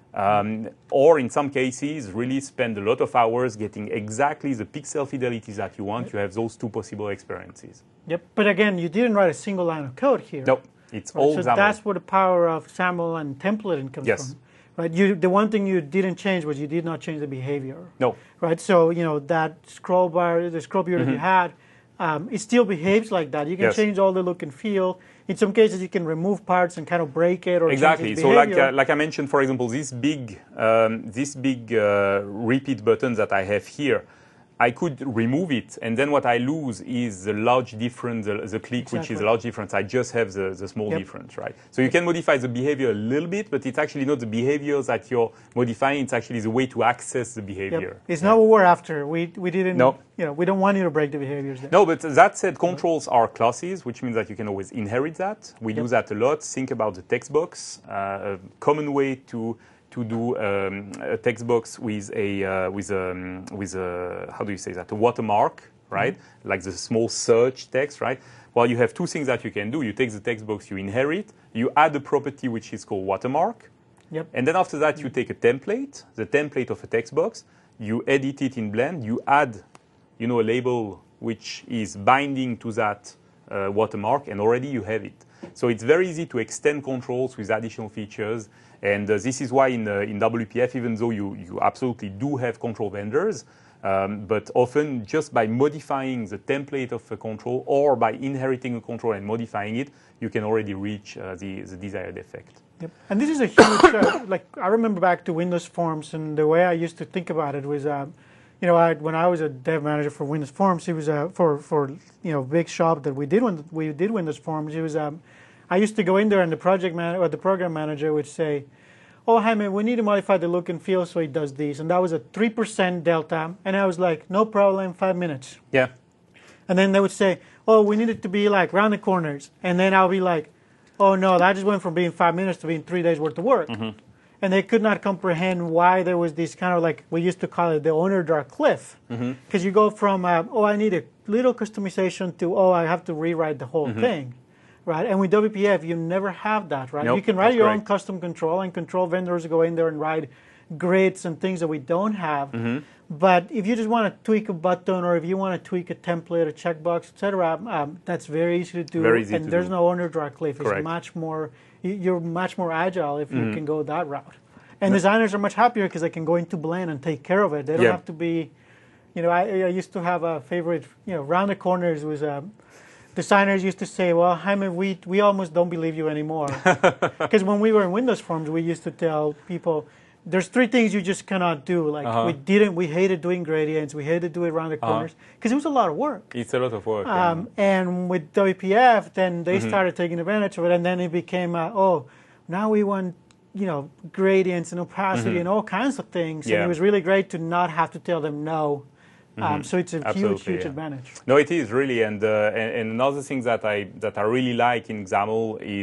S1: um, or in some cases, really spend a lot of hours getting exactly the pixel fidelity that you want. You have those two possible experiences.
S2: Yep. But again, you didn't write a single line of code here.
S1: Nope. It's
S2: right?
S1: all
S2: So
S1: XAML.
S2: that's where the power of XAML and templating comes
S1: yes.
S2: from. Right. You, the one thing you didn't change was you did not change the behavior.
S1: No.
S2: Right. So you know that scroll bar, the scroll view mm-hmm. that you had, um, it still behaves like that. You can
S1: yes.
S2: change all the look and feel. In some cases, you can remove parts and kind of break it or
S1: exactly.
S2: change its
S1: so like
S2: behavior.
S1: uh, like I mentioned, for example, this big um, this big uh, repeat button that I have here, I could remove it, and then what I lose is the large difference, the, the click,
S2: exactly.
S1: which is a large difference. I just have the, the small
S2: yep.
S1: difference, right? So you can modify the behavior a little bit, but it's actually not the behavior that you're modifying. It's actually the way to access the behavior.
S2: Yep. It's
S1: yeah.
S2: not what we're after. We we didn't.
S1: No.
S2: You know, we don't want you to break the behaviors there.
S1: No, but that said, controls are classes, which means that you can always inherit that. We
S2: yep.
S1: do that a lot. Think about the text box. Uh, a common way to to do um, a text box with a uh, with a with a how do you say that, a watermark, right? Mm-hmm. Like the small search text, right? Well, you have two things that you can do. You take the text box, you inherit, you add a property which is called watermark,
S2: yep.
S1: and then after that you take a template, the template of a text box, you edit it in Blend, you add, you know, a label which is binding to that uh, watermark, and already you have it. So it's very easy to extend controls with additional features. And uh, this is why in, uh, in W P F, even though you, you absolutely do have control vendors, um, but often just by modifying the template of a control or by inheriting a control and modifying it, you can already reach uh, the, the desired effect.
S2: Yep. And this is a huge, uh, like I remember back to Windows Forms, and the way I used to think about it was, um, you know, I, when I was a dev manager for Windows Forms, it was uh, for, for, you know, big shop that we did when we did Windows Forms, it was, um, I used to go in there and the project man or the program manager would say, oh, Jaime, we need to modify the look and feel so it does this. And that was a three percent delta. And I was like, no problem, five minutes.
S1: Yeah.
S2: And then they would say, oh, we need it to be like round the corners. And then I'll be like, oh, no, that just went from being five minutes to being three days worth of work. Mm-hmm. And they could not comprehend why there was this kind of like, we used to call it the owner draw cliff. Because mm-hmm. you go from, uh, oh, I need a little customization to, oh, I have to rewrite the whole mm-hmm. thing. Right, and with W P F, you never have that, right?
S1: Nope,
S2: you can write your
S1: correct.
S2: own custom control, and control vendors go in there and write grids and things that we don't have. Mm-hmm. But if you just want to tweak a button, or if you want to tweak a template, a checkbox, et cetera, um, that's very easy to do.
S1: Very easy
S2: and
S1: to
S2: there's
S1: do.
S2: no owner draw cliff. It's
S1: Correct.
S2: much more. You're much more agile if
S1: mm-hmm.
S2: you can go that route. And no. designers are much happier because they can go into Blend and take care of it. They don't
S1: yeah.
S2: have to be. You know, I, I used to have a favorite. You know, round the corners was a. Um, Designers used to say, well, Jaime, we, we almost don't believe you anymore. Because when we were in Windows Forms, we used to tell people, there's three things you just cannot do. Like, uh-huh. we didn't, we hated doing gradients, we hated doing around the corners, because uh-huh. it was a lot of work.
S1: It's a lot of work.
S2: Um,
S1: yeah.
S2: And with W P F, then they
S1: mm-hmm.
S2: started taking advantage of it, and then it became, uh, oh, now we want, you know, gradients and opacity mm-hmm. and all kinds of things.
S1: Yeah.
S2: And it was really great to not have to tell them no. Um, mm-hmm. So it's a
S1: Absolutely,
S2: huge, huge
S1: yeah.
S2: advantage.
S1: No, it is really, and, uh, and and another thing that I that I really like in XAML is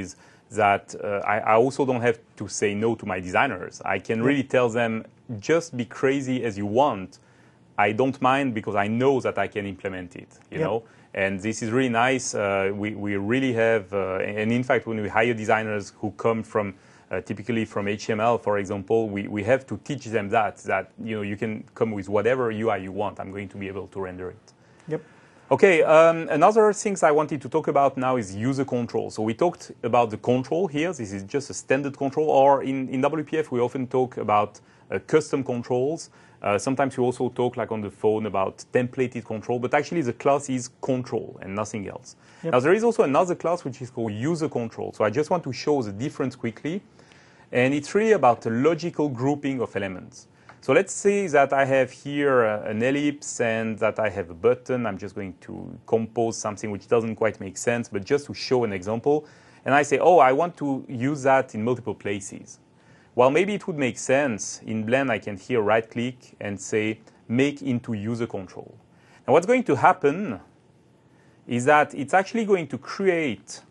S1: that uh, I, I also don't have to say no to my designers. I can really tell them, just be crazy as you want. I don't mind because I know that I can implement it, you
S2: yep.
S1: know. And this is really nice. Uh, we, we really have, uh, and in fact, when we hire designers who come from, uh, typically from H T M L, for example, we, we have to teach them that, that, you know, you can come with whatever U I you want. I'm going to be able to render it.
S2: Yep.
S1: Okay, um, another things I wanted to talk about now is user control. So we talked about the control here. This is just a standard control, or in, in W P F, we often talk about uh, custom controls. Uh, sometimes we also talk, like on the phone, about templated control, but actually the class is control and nothing else. Yep. Now there is also another class which is called user control. So I just want to show the difference quickly. And it's really about a logical grouping of elements. So let's say that I have here uh, an ellipse and that I have a button. I'm just going to compose something which doesn't quite make sense, but just to show an example. And I say, oh, I want to use that in multiple places. Well, maybe it would make sense. In Blend, I can here right-click and say, make into user control. Now, what's going to happen is that it's actually going to create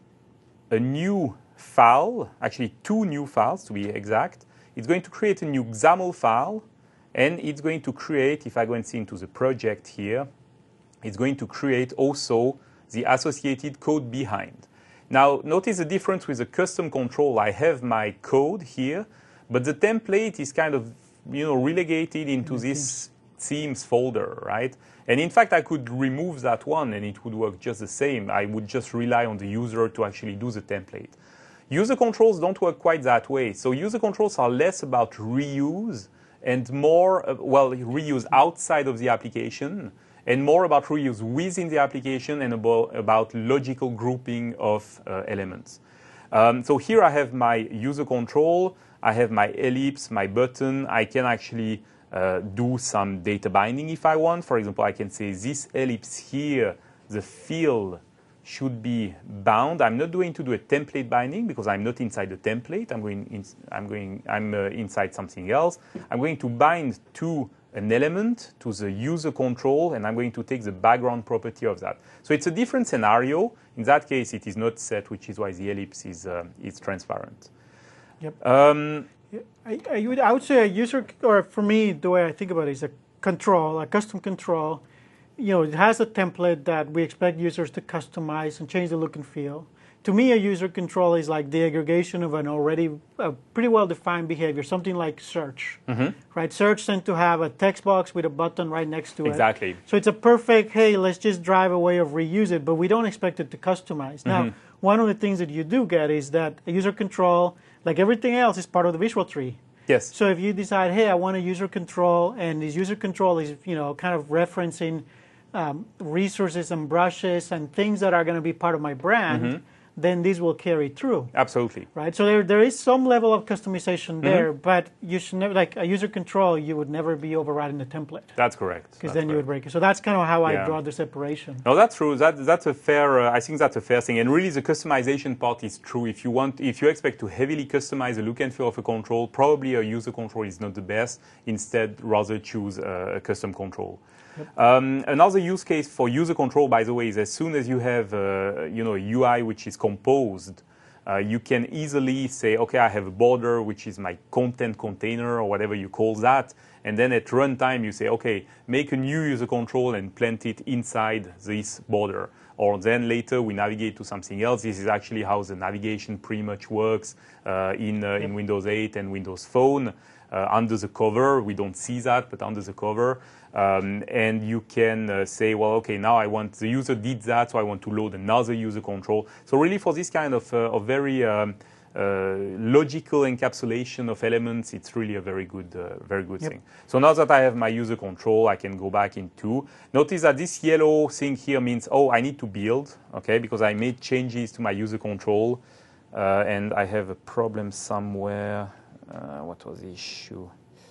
S1: a new file, actually two new files to be exact. It's going to create a new X A M L file, and it's going to create, if I go and see into the project here, it's going to create also the associated code behind. Now, notice the difference with the custom control. I have my code here, but the template is kind of, you know, relegated into mm-hmm. this themes folder, right? And in fact, I could remove that one and it would work just the same. I would just rely on the user to actually do the template. User controls don't work quite that way. So user controls are less about reuse and more, uh, well, reuse outside of the application, and more about reuse within the application and about, about logical grouping of uh, elements. Um, so here I have my user control, I have my ellipse, my button. I can actually uh, do some data binding if I want. For example, I can say this ellipse here, the field should be bound. I'm not going to do a template binding because I'm not inside the template. I'm going, in, I'm going, I'm uh, inside something else. I'm going to bind to an element, to the user control, and I'm going to take the background property of that. So it's a different scenario. In that case, it is not set, which is why the ellipse is, uh, is transparent.
S2: Yep.
S1: Um,
S2: I, I, would, I would say a user, or for me, the way I think about it is a control, a custom control. You know, it has a template that we expect users to customize and change the look and feel. To me, a user control is like the aggregation of an already uh, pretty well-defined behavior, something like search, mm-hmm. right? Search tends to have a text box with a button right next to
S1: exactly.
S2: it. Exactly. So it's a perfect, hey, let's just drive a way of reuse it, but we don't expect it to customize. Mm-hmm. Now, one of the things that you do get is that a user control, like everything else, is part of the visual tree.
S1: Yes.
S2: So if you decide, hey, I want a user control, and this user control is, you know, kind of referencing um, resources and brushes and things that are going to be part of my brand, mm-hmm. then this will carry through.
S1: Absolutely.
S2: Right? So there, there is some level of customization there, mm-hmm. but you should never, like a user control, you would never be overriding the template.
S1: That's correct.
S2: Because then correct. You would break it. So that's kind of how
S1: yeah.
S2: I draw the separation.
S1: No, that's true. That, that's a fair, uh, I think that's a fair thing. And really the customization part is true. If you want, if you expect to heavily customize the look and feel of a control, probably a user control is not the best. Instead, rather choose a, a custom control. Yep. Um, another use case for user control, by the way, is as soon as you have uh, you know, a U I which is composed, uh, you can easily say, okay, I have a border which is my content container or whatever you call that. And then at runtime, you say, okay, make a new user control and plant it inside this border. Or then later we navigate to something else. This is actually how the navigation pretty much works uh, in, uh, yep. in Windows eight and Windows Phone. Uh, under the cover, we don't see that, but under the cover. Um, and you can uh, say, well, okay, now I want, the user did that, so I want to load another user control. So really for this kind of, uh, of very um, uh, logical encapsulation of elements, it's really a very good, uh, very good yep. thing. So now that I have my user control, I can go back into. Notice that this yellow thing here means, oh, I need to build, okay, because I made changes to my user control, uh, and I have a problem somewhere. Uh, what was the issue?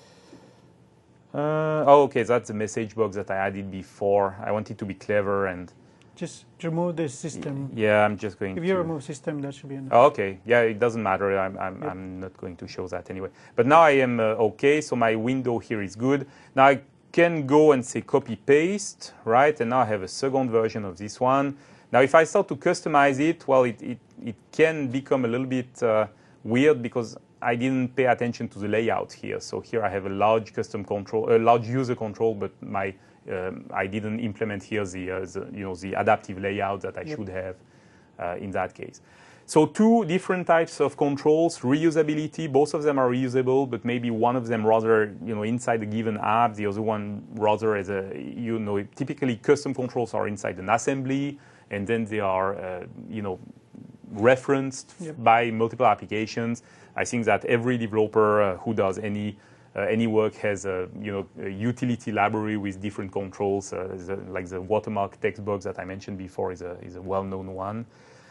S1: Uh, oh, okay, that's the message box that I added before. I wanted to be clever and...
S2: Just remove the system.
S1: Yeah, I'm just going
S2: if
S1: to...
S2: If you remove system, that should be enough.
S1: Oh, okay. Yeah, it doesn't matter. I'm, I'm,
S2: yep.
S1: I'm not going to show that anyway. But now I am uh, okay, so my window here is good. Now I can go and say copy-paste, right? And now I have a second version of this one. Now, if I start to customize it, well, it, it, it can become a little bit uh, weird because I didn't pay attention to the layout here. So here I have a large custom control, a large user control, but my um, I didn't implement here the, uh, the you know the adaptive layout that I yep. should have uh, in that case. So two different types of controls, reusability. Both of them are reusable, but maybe one of them rather you know inside a given app, the other one rather as a you know typically custom controls are inside an assembly, and then they are uh, you know referenced yep. by multiple applications. I think that every developer uh, who does any uh, any work has a you know a utility library with different controls, uh, the, like the watermark text box that I mentioned before is a is a well-known one.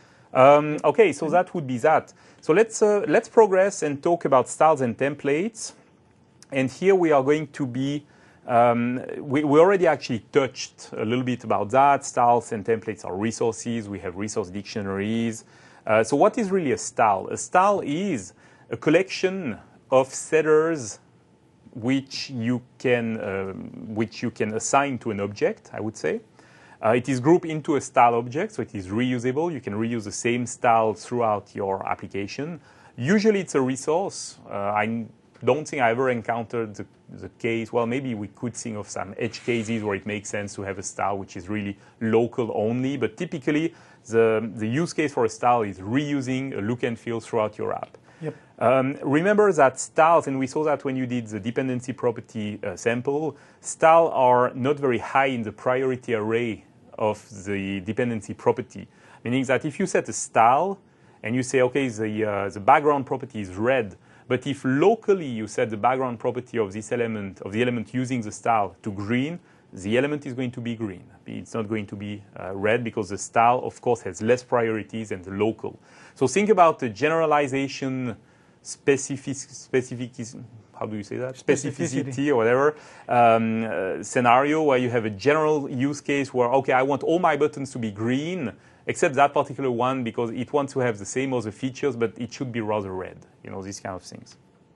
S1: Um, okay, so that would be that. So let's uh, let's progress and talk about styles and templates. And here we are going to be. Um, we, we already actually touched a little bit about that. Styles and templates are resources. We have resource dictionaries. Uh, so what is really a style? A style is a collection of setters which you can um, which you can assign to an object, I would say. Uh, it is grouped into a style object, so it is reusable. You can reuse the same style throughout your application. Usually it's a resource. Uh, I don't think I ever encountered the, the case, well, maybe we could think of some edge cases where it makes sense to have a style which is really local only, but typically the, the use case for a style is reusing a look and feel throughout your app.
S2: Yep.
S1: Um, remember that styles, and we saw that when you did the dependency property uh, sample, styles are not very high in the priority array of the dependency property, meaning that if you set a style and you say, okay, the, uh, the background property is red, but if locally you set the background property of this element, of the element using the style to green, the element is going to be green. It's not going to be uh, red because the style, of course, has less priorities than the local. So think about the generalization specific, specific how do you say that? Specificity, Specificity or whatever um, uh, scenario where you have a general use case where, okay, I want all my buttons to be green, except that particular one because it wants to have the same other features, but it should be rather red, you know, these kind of things.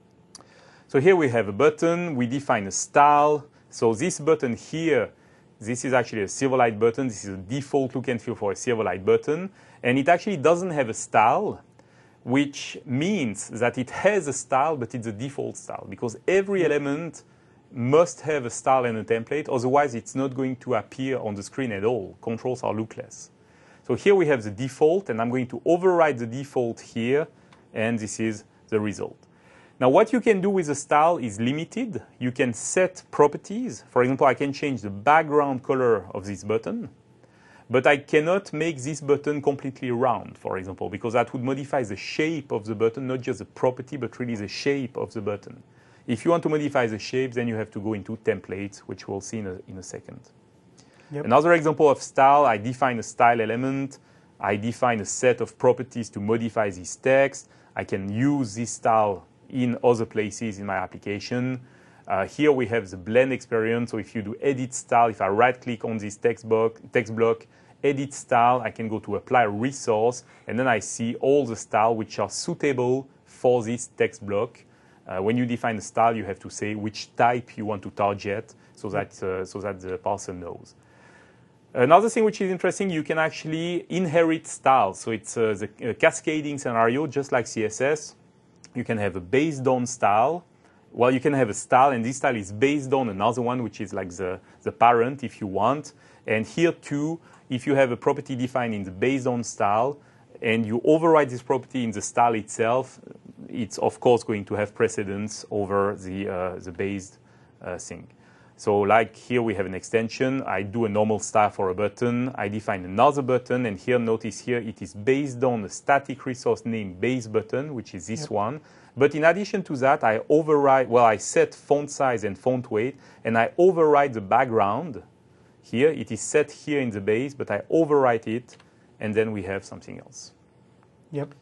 S1: So here we have a button, we define a style. So this button here, this is actually a Silverlight button. This is a default look and feel for a Silverlight button. And it actually doesn't have a style, which means that it has a style, but it's a default style because every element must have a style and a template. Otherwise, it's not going to appear on the screen at all. Controls are lookless. So here we have the default, and I'm going to override the default here, and this is the result. Now, what you can do with a style is limited. You can set properties. For example, I can change the background color of this button, but I cannot make this button completely round, for example, because that would modify the shape of the button, not just the property, but really the shape of the button. If you want to modify the shape, then you have to go into templates, which we'll see in a, in a second. Yep. Another example of style, I define a style element. I define a set of properties to modify this text. I can use this style in other places in my application. Uh, here we have the blend experience. So if you do edit style, if I right-click on this text block, text block, edit style, I can go to apply resource, and then I see all the style which are suitable for this text block. Uh, when you define a style, you have to say which type you want to target so that, uh, so that the parser knows. Another thing which is interesting, you can actually inherit styles. So it's uh, the uh, cascading scenario, just like C S S. You can have a based on style. Well, you can have a style, and this style is based on another one, which is like the, the parent, if you want. And here, too, if you have a property defined in the based on style, and you override this property in the style itself, it's, of course, going to have precedence over the, uh, the based uh, thing. So like here we have an extension. I do a normal style for a button. I define another button, and here, notice here, it is based on a static resource named base button, which is this yep. one. But in addition to that, I override, well, I set font size and font weight, and I override the background. Here, it is set here in the base, but I overwrite it, and then we have something else.
S2: Yep.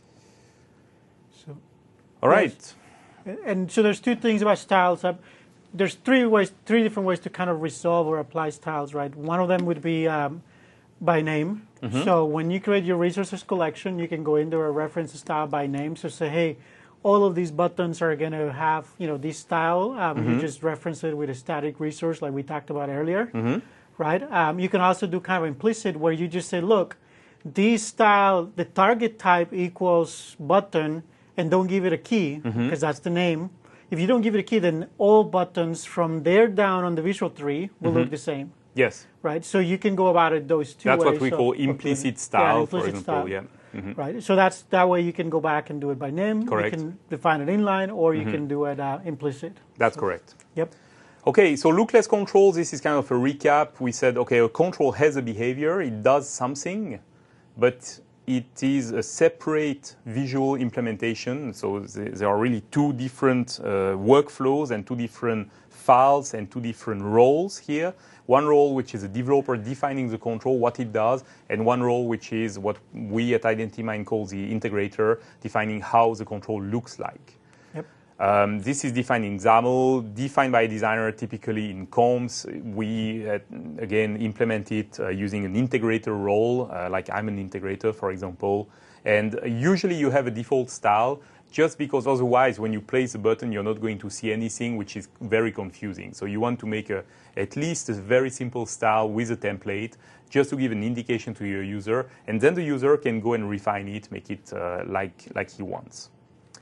S2: So.
S1: All right.
S2: Yes. And so there's two things about styles. There's three ways, three different ways to kind of resolve or apply styles, right? One of them would be um, by name. Mm-hmm. So when you create your resources collection, you can go into a reference style by name. So say, hey, all of these buttons are going to have, you know, this style. Um, mm-hmm. You just reference it with a static resource like we talked about earlier, mm-hmm. right? Um, you can also do kind of implicit where you just say, look, this style, the target type equals button, and don't give it a key, because mm-hmm. that's the name. If you don't give it a key, then all buttons from there down on the visual tree will mm-hmm. look the same.
S1: Yes.
S2: Right? So you can go about it those two
S1: that's
S2: ways.
S1: That's what we call implicit style,
S2: yeah, implicit
S1: for example.
S2: Style.
S1: Yeah. Mm-hmm.
S2: Right. So that's that way you can go back and do it by name.
S1: Correct.
S2: You can define it inline, or you
S1: mm-hmm.
S2: can do it uh, implicit.
S1: That's
S2: so,
S1: correct.
S2: Yep.
S1: Okay, so lookless controls, this is kind of a recap. We said, okay, a control has a behavior, it does something, but it is a separate visual implementation. So there are really two different uh, workflows and two different files and two different roles here. One role which is a developer defining the control, what it does, and one role which is what we at Identimine call the integrator, defining how the control looks like.
S2: Yep.
S1: Um, this is defined in XAML, defined by a designer typically in COMS. We, uh, again, implement it uh, using an integrator role, uh, like I'm an integrator, for example. And usually you have a default style, just because otherwise when you place a button, you're not going to see anything, which is very confusing. So you want to make a, at least a very simple style with a template, just to give an indication to your user. And then the user can go and refine it, make it uh, like, like he wants.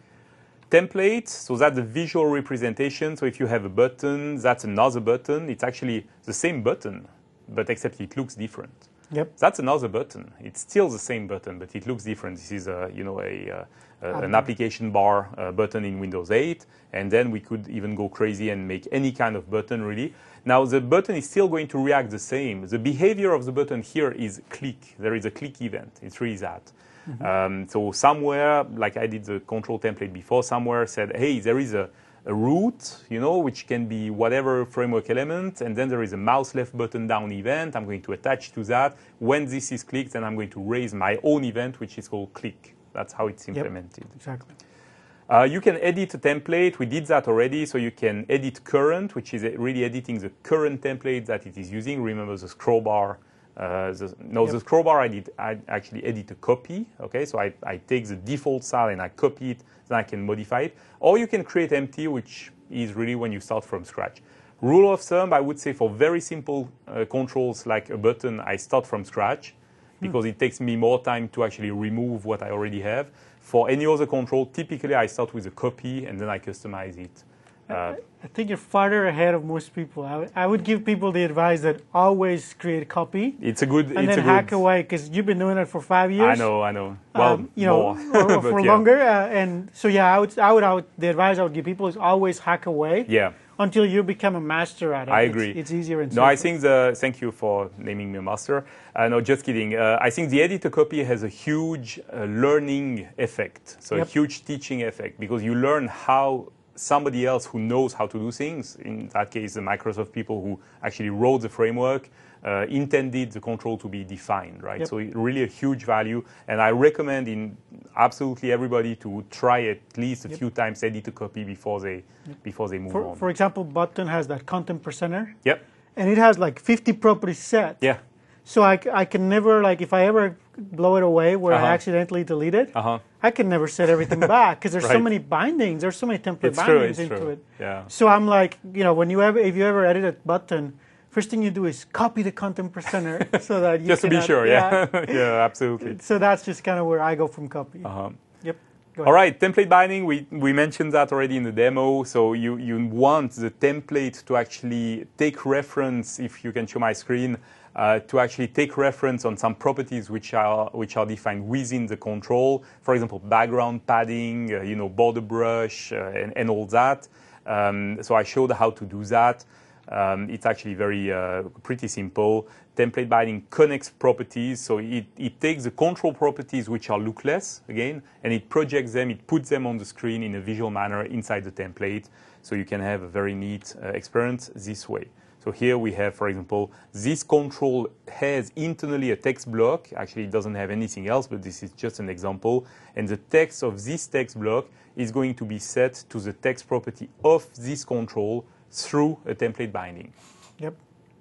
S1: Template, so that's the visual representation. So if you have a button, that's another button. It's actually the same button, but except it looks different.
S2: Yep.
S1: That's another button. It's still the same button, but it looks different. This is a, you know, a, a, an application bar uh, button in Windows eight, and then we could even go crazy and make any kind of button, really. Now, the button is still going to react the same. The behavior of the button here is click. There is a click event. It's really that. Mm-hmm. Um, so somewhere, like I did the control template before, somewhere said, hey, there is a, a root, you know, which can be whatever framework element, and then there is a mouse left button down event. I'm going to attach to that. When this is clicked, then I'm going to raise my own event, which is called click. That's how it's implemented.
S2: Yep, exactly.
S1: Uh, you can edit a template. We did that already. So you can edit current, which is really editing the current template that it is using. Remember the scroll bar. Uh, the, no, yep. the scroll bar, I did I actually edit a copy. Okay, so I, I take the default style and I copy it, then I can modify it. Or you can create empty, which is really when you start from scratch. Rule of thumb, I would say for very simple uh, controls like a button, I start from scratch because hmm. it takes me more time to actually remove what I already have. For any other control, typically I start with a copy and then I customize it. Uh,
S2: I think you're farther ahead of most people. I, w- I would give people the advice that always create a copy.
S1: It's a good,
S2: and
S1: it's
S2: then
S1: a
S2: hack
S1: good,
S2: away, because you've been doing it for five years.
S1: I know, I know. Well,
S2: um, you know,
S1: more.
S2: or, or for
S1: yeah.
S2: longer. Uh, and so, yeah, I would, I would, I would, the advice I would give people is always hack away.
S1: Yeah.
S2: Until you become a master at it.
S1: I
S2: it's,
S1: agree.
S2: It's easier and
S1: No, I think the, thank you for naming me a master. Uh, no, just kidding. Uh, I think the editor copy has a huge uh, learning effect. So yep. a huge teaching effect, because you learn how somebody else who knows how to do things, in that case, the Microsoft people who actually wrote the framework, uh, intended the control to be defined, right?
S2: Yep.
S1: So really a huge value. And I recommend in absolutely everybody to try at least a yep. few times editor copy before they yep. before they move
S2: for,
S1: on.
S2: For example, Button has that content presenter.
S1: Yep.
S2: And it has like fifty properties set.
S1: Yeah.
S2: So I, I can never, like, if I ever blow it away where
S1: uh-huh.
S2: I accidentally delete it,
S1: uh-huh.
S2: I can never set everything back because there's
S1: right.
S2: so many bindings, there's so many template
S1: it's
S2: bindings
S1: true, it's
S2: into
S1: true.
S2: it.
S1: Yeah.
S2: So I'm like, you know, when you ever, if you ever edit a button, first thing you do is copy the content presenter so that you
S1: just to be
S2: cannot,
S1: sure, yeah, yeah, yeah absolutely.
S2: So that's just kind of where I go from copy.
S1: Uh-huh.
S2: Yep.
S1: All right, template binding, we, we mentioned that already in the demo. So you, you want the template to actually take reference, if you can show my screen, uh, to actually take reference on some properties which are which are defined within the control. For example, background padding, uh, you know, border brush, uh, and, and all that. Um, so I showed how to do that. Um, it's actually very uh, pretty simple. Template binding connects properties, so it, it takes the control properties which are lookless, again, and it projects them, it puts them on the screen in a visual manner inside the template, so you can have a very neat uh, experience this way. So here we have, for example, this control has internally a text block. Actually, it doesn't have anything else, but this is just an example. And the text of this text block is going to be set to the text property of this control through a template binding.
S2: Yep.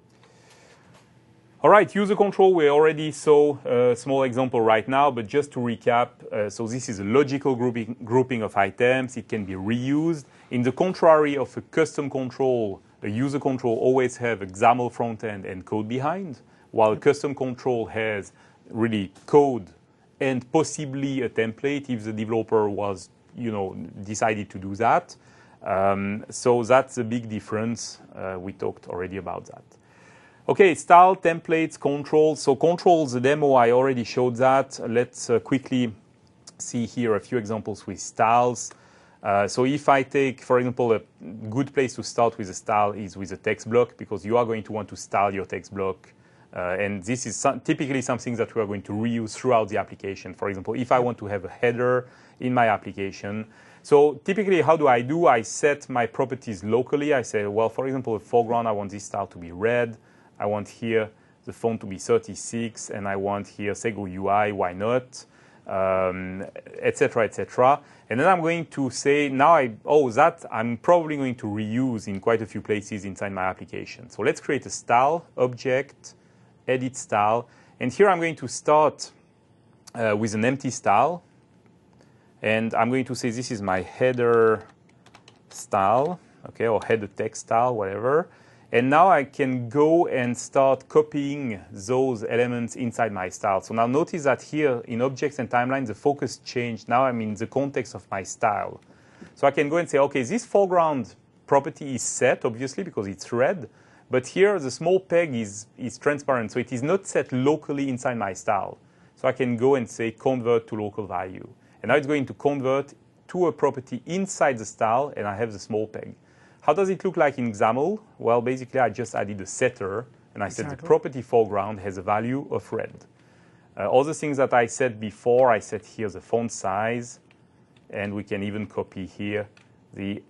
S1: All right, user control, we already saw a small example right now, but just to recap, uh, so this is a logical grouping, grouping of items. It can be reused. In the contrary of a custom control, a user control always have a XAML front end and code behind, while a custom control has really code and possibly a template if the developer was, you know, decided to do that. Um, so that's a big difference. Uh, we talked already about that. Okay, style, templates, controls. So controls, the demo, I already showed that. Let's uh, quickly see here a few examples with styles. Uh, so if I take, for example, a good place to start with a style is with a text block, because you are going to want to style your text block. Uh, and this is some, typically something that we are going to reuse throughout the application. For example, if I want to have a header in my application. So typically, how do I do? I set my properties locally. I say, well, for example, the foreground, I want this style to be red. I want here the font to be thirty-six, and I want here Sego U I, why not, um, et cetera, et cetera. And then I'm going to say, now I, oh, that I'm probably going to reuse in quite a few places inside my application. So let's create a style object, edit style. And here I'm going to start uh, with an empty style. And I'm going to say this is my header style, okay, or header text style, whatever. And now I can go and start copying those elements inside my style. So now notice that here in objects and timelines, the focus changed. Now I'm in the context of my style. So I can go and say, okay, this foreground property is set, obviously, because it's red. But here the small peg is, is transparent, so it is not set locally inside my style. So I can go and say convert to local value. And now it's going to convert to a property inside the style, and I have the small peg. How does it look like in XAML? Well, basically, I just added a setter, and I exactly. said the property foreground has a value of red. Uh, all the things that I said before, I set here the font size, and we can even copy here the,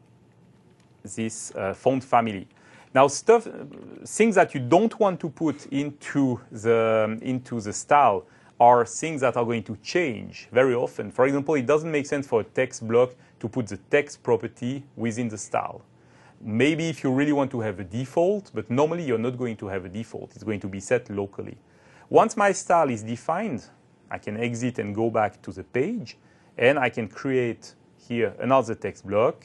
S1: this uh, font family. Now, stuff, things that you don't want to put into the, into the style are things that are going to change very often. For example, it doesn't make sense for a text block to put the text property within the style. Maybe if you really want to have a default, but normally you're not going to have a default. It's going to be set locally. Once my style is defined, I can exit and go back to the page, and I can create here another text block.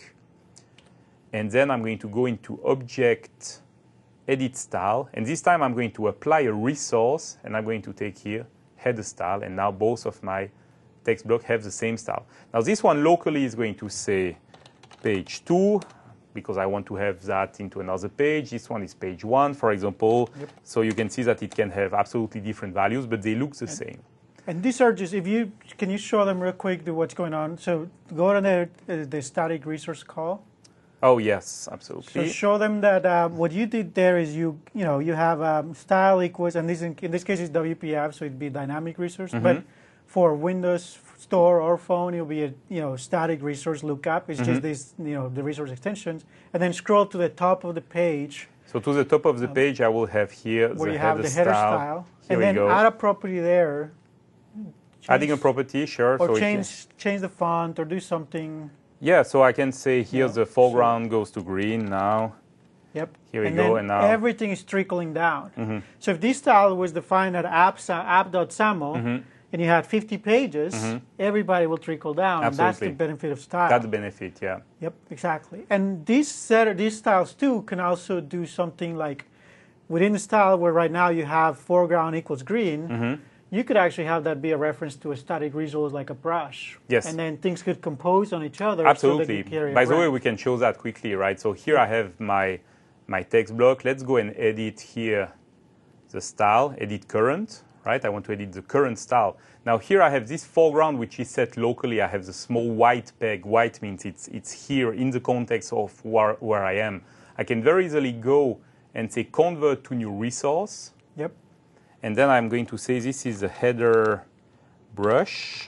S1: And then I'm going to go into Object, Edit Style. And this time I'm going to apply a resource, and I'm going to take here header style. And now both of my text block have the same style. Now this one locally is going to say page two, because I want to have that into another page. This one is page one, for example. Yep. So you can see that it can have absolutely different values, but they look the and, same.
S2: And these are just, if you, can you show them real quick what's going on? So go to the, uh, the static resource call.
S1: Oh, yes, absolutely.
S2: So show them that uh, what you did there is you, you know, you have um, style equals, and this in, in this case is W P F, so it'd be dynamic resource. Mm-hmm. But for Windows Store or phone, it'll be a, you know, static resource lookup. It's mm-hmm. just this, you know, the resource extensions, and then scroll to the top of the page.
S1: So to the top of the page, I will have here
S2: where
S1: the
S2: you have
S1: header
S2: the header style,
S1: style.
S2: and then
S1: go.
S2: add a property there.
S1: Change, Adding a property, sure.
S2: Or
S1: so
S2: change change the font or do something.
S1: Yeah, so I can say here yeah, the foreground
S2: sure.
S1: goes to green now.
S2: Yep.
S1: Here we
S2: and
S1: go,
S2: then
S1: and now
S2: everything is trickling down.
S1: Mm-hmm.
S2: So if this style was defined at app.saml,
S1: mm-hmm.
S2: and you had fifty pages,
S1: mm-hmm.
S2: everybody will trickle down.
S1: Absolutely.
S2: And that's the benefit of style.
S1: That's the benefit, yeah.
S2: Yep, exactly. And these set, these styles too can also do something like within the style where right now you have foreground equals green.
S1: Mm-hmm.
S2: You could actually have that be a reference to a static resource like a brush.
S1: Yes.
S2: And then things could compose on each other.
S1: Absolutely.
S2: So
S1: By the way, we can show that quickly, right? So here I have my, my text block. Let's go and edit here the style, edit current, right? I want to edit the current style. Now here I have this foreground, which is set locally. I have the small white peg. White means it's, it's here in the context of where, where I am. I can very easily go and say convert to new resource.
S2: Yep.
S1: And then I'm going to say this is a header brush.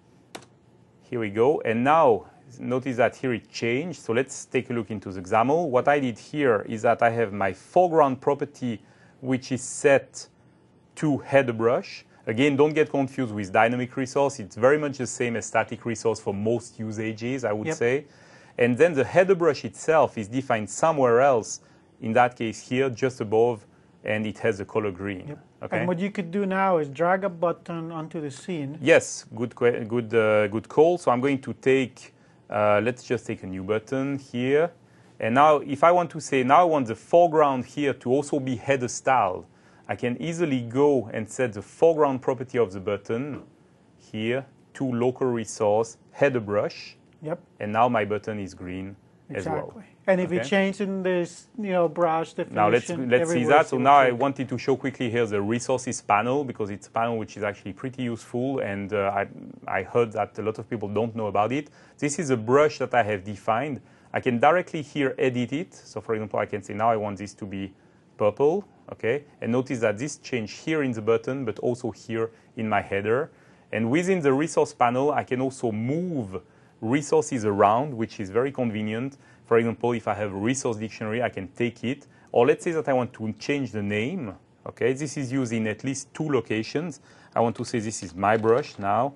S1: Here we go. And now notice that here it changed. So let's take a look into the XAML. What I did here is that I have my foreground property, which is set to header brush. Again, don't get confused with dynamic resource. It's very much the same as static resource for most usages, I would
S2: yep.
S1: say. And then the header brush itself is defined somewhere else, in that case here, just above, and it has the color green.
S2: Yep.
S1: Okay?
S2: And what you could do now is drag a button onto the scene.
S1: Yes, good, good, uh, good call. So I'm going to take, uh, let's just take a new button here. And now if I want to say, now I want the foreground here to also be header style, I can easily go and set the foreground property of the button here to local resource, header brush,
S2: Yep.
S1: and now my button is green
S2: Exactly.
S1: as well.
S2: And if
S1: Okay.
S2: you change in this, you know, brush definition,
S1: Now let's let's see
S2: everywhere
S1: that. So
S2: will
S1: now I
S2: change.
S1: wanted to show quickly here the resources panel, because it's a panel which is actually pretty useful, and uh, I I heard that a lot of people don't know about it. This is a brush that I have defined. I can directly here edit it. So for example, I can say now I want this to be purple, okay? And notice that this changed here in the button, but also here in my header. And within the resource panel, I can also move resources around, which is very convenient. For example, if I have a resource dictionary, I can take it. Or let's say that I want to change the name. Okay, this is used in at least two locations. I want to say this is my brush now.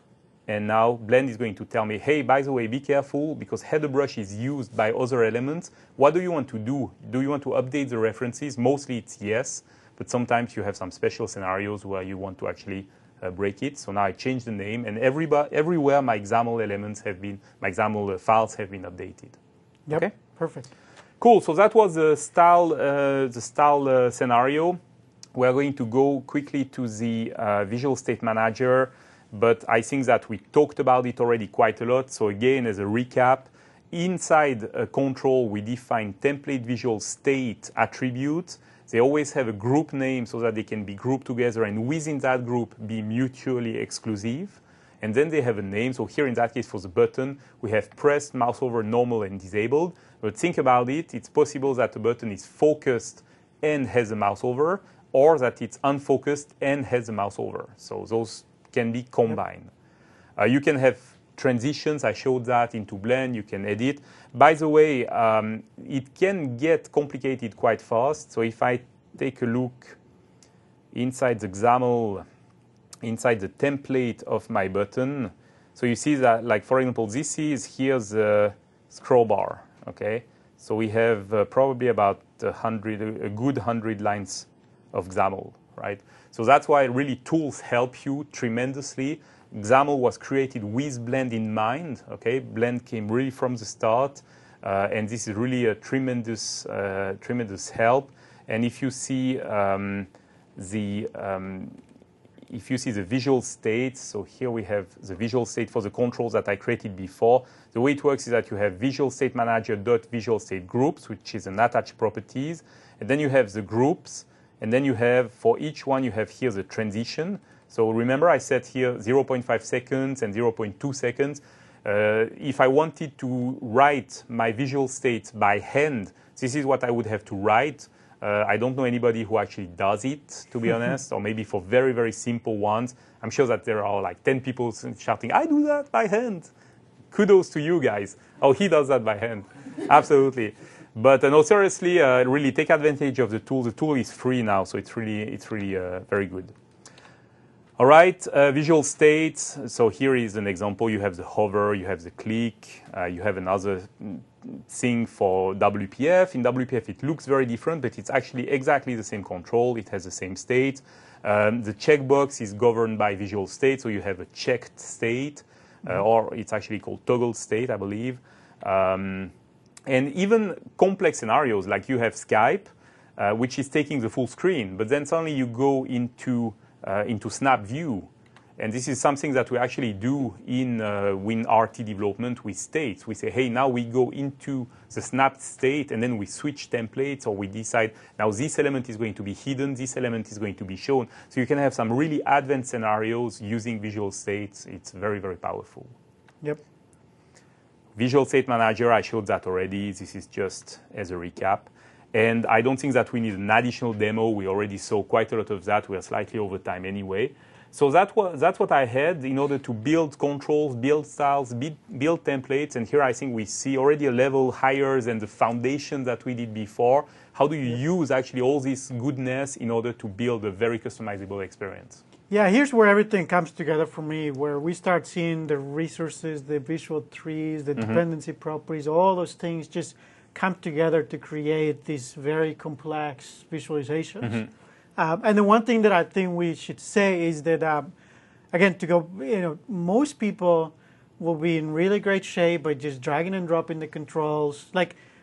S1: And now Blend is going to tell me, hey, by the way, be careful, because header brush is used by other elements. What do you want to do? Do you want to update the references? Mostly it's yes, but sometimes you have some special scenarios where you want to actually uh, break it. So now I change the name, and everybody, everywhere my XAML elements have been, my XAML uh, files have been updated.
S2: Yep.
S1: Okay?
S2: Perfect.
S1: Cool. So that was the style, uh, the style uh, scenario. We're going to go quickly to the uh, Visual State Manager, but I think that we talked about it already quite a lot. So again, as a recap, inside a control, we define template visual state attributes. They always have a group name so that they can be grouped together, and within that group be mutually exclusive. And then they have a name. So here in that case for the button, we have pressed, mouse over, normal, and disabled. But think about it. It's possible that the button is focused and has a mouse over, or that it's unfocused and has a mouse over. So those can be combined. Yep. Uh, you can have transitions. I showed that into Blend. You can edit. By the way, um, it can get complicated quite fast. So if I take a look inside the XAML, inside the template of my button, so you see that, like for example, this is here's the scroll bar. Okay, so we have uh, probably about a hundred, a good hundred lines of XAML, right? So that's why really tools help you tremendously. XAML was created with Blend in mind. Okay, Blend came really from the start, uh, and this is really a tremendous, uh, tremendous help. And if you see um, the um, if you see the visual state, so here we have the visual state for the controls that I created before. The way it works is that you have Visual State Manager dot Visual State Groups, which is an attached properties, and then you have the groups, and then you have, for each one, you have here the transition. So remember I set here zero point five seconds and zero point two seconds. Uh, if I wanted to write my visual state by hand, this is what I would have to write. Uh, I don't know anybody who actually does it, to be honest, or maybe for very, very simple ones. I'm sure that there are like ten people shouting, I do that by hand. Kudos to you guys. Oh, he does that by hand. Absolutely. But uh, no, seriously, uh, really take advantage of the tool. The tool is free now, so it's really, it's really uh, very good. All right, uh, visual states. So here is an example. You have the hover, you have the click, uh, you have another thing for W P F. In W P F, it looks very different, but it's actually exactly the same control. It has the same state. Um, the checkbox is governed by visual state, so you have a checked state, uh, mm-hmm. or it's actually called toggle state, I believe. Um, and even complex scenarios, like you have Skype, uh, which is taking the full screen, but then suddenly you go into uh, into Snap View. And this is something that we actually do in uh, WinRT development with states. We say, hey, now we go into the snapped state, and then we switch templates, or we decide now this element is going to be hidden, this element is going to be shown. So you can have some really advanced scenarios using visual states. It's very, very powerful.
S2: Yep.
S1: Visual State Manager, I showed that already. This is just as a recap. And I don't think that we need an additional demo. We already saw quite a lot of that. We are slightly over time anyway. So that was, that's what I had in order to build controls, build styles, build, build templates. And here I think we see already a level higher than the foundation that we did before. How do you use actually all this goodness in order to build a very customizable experience?
S2: Yeah, here's where everything comes together for me, where we start seeing the resources, the visual trees, the mm-hmm. dependency properties, all those things just come together to create these very complex visualizations. Mm-hmm. Um, and the one thing that I think we should say is that, um, again, to go, you know, most people will be in really great shape by just dragging and dropping the controls. Like,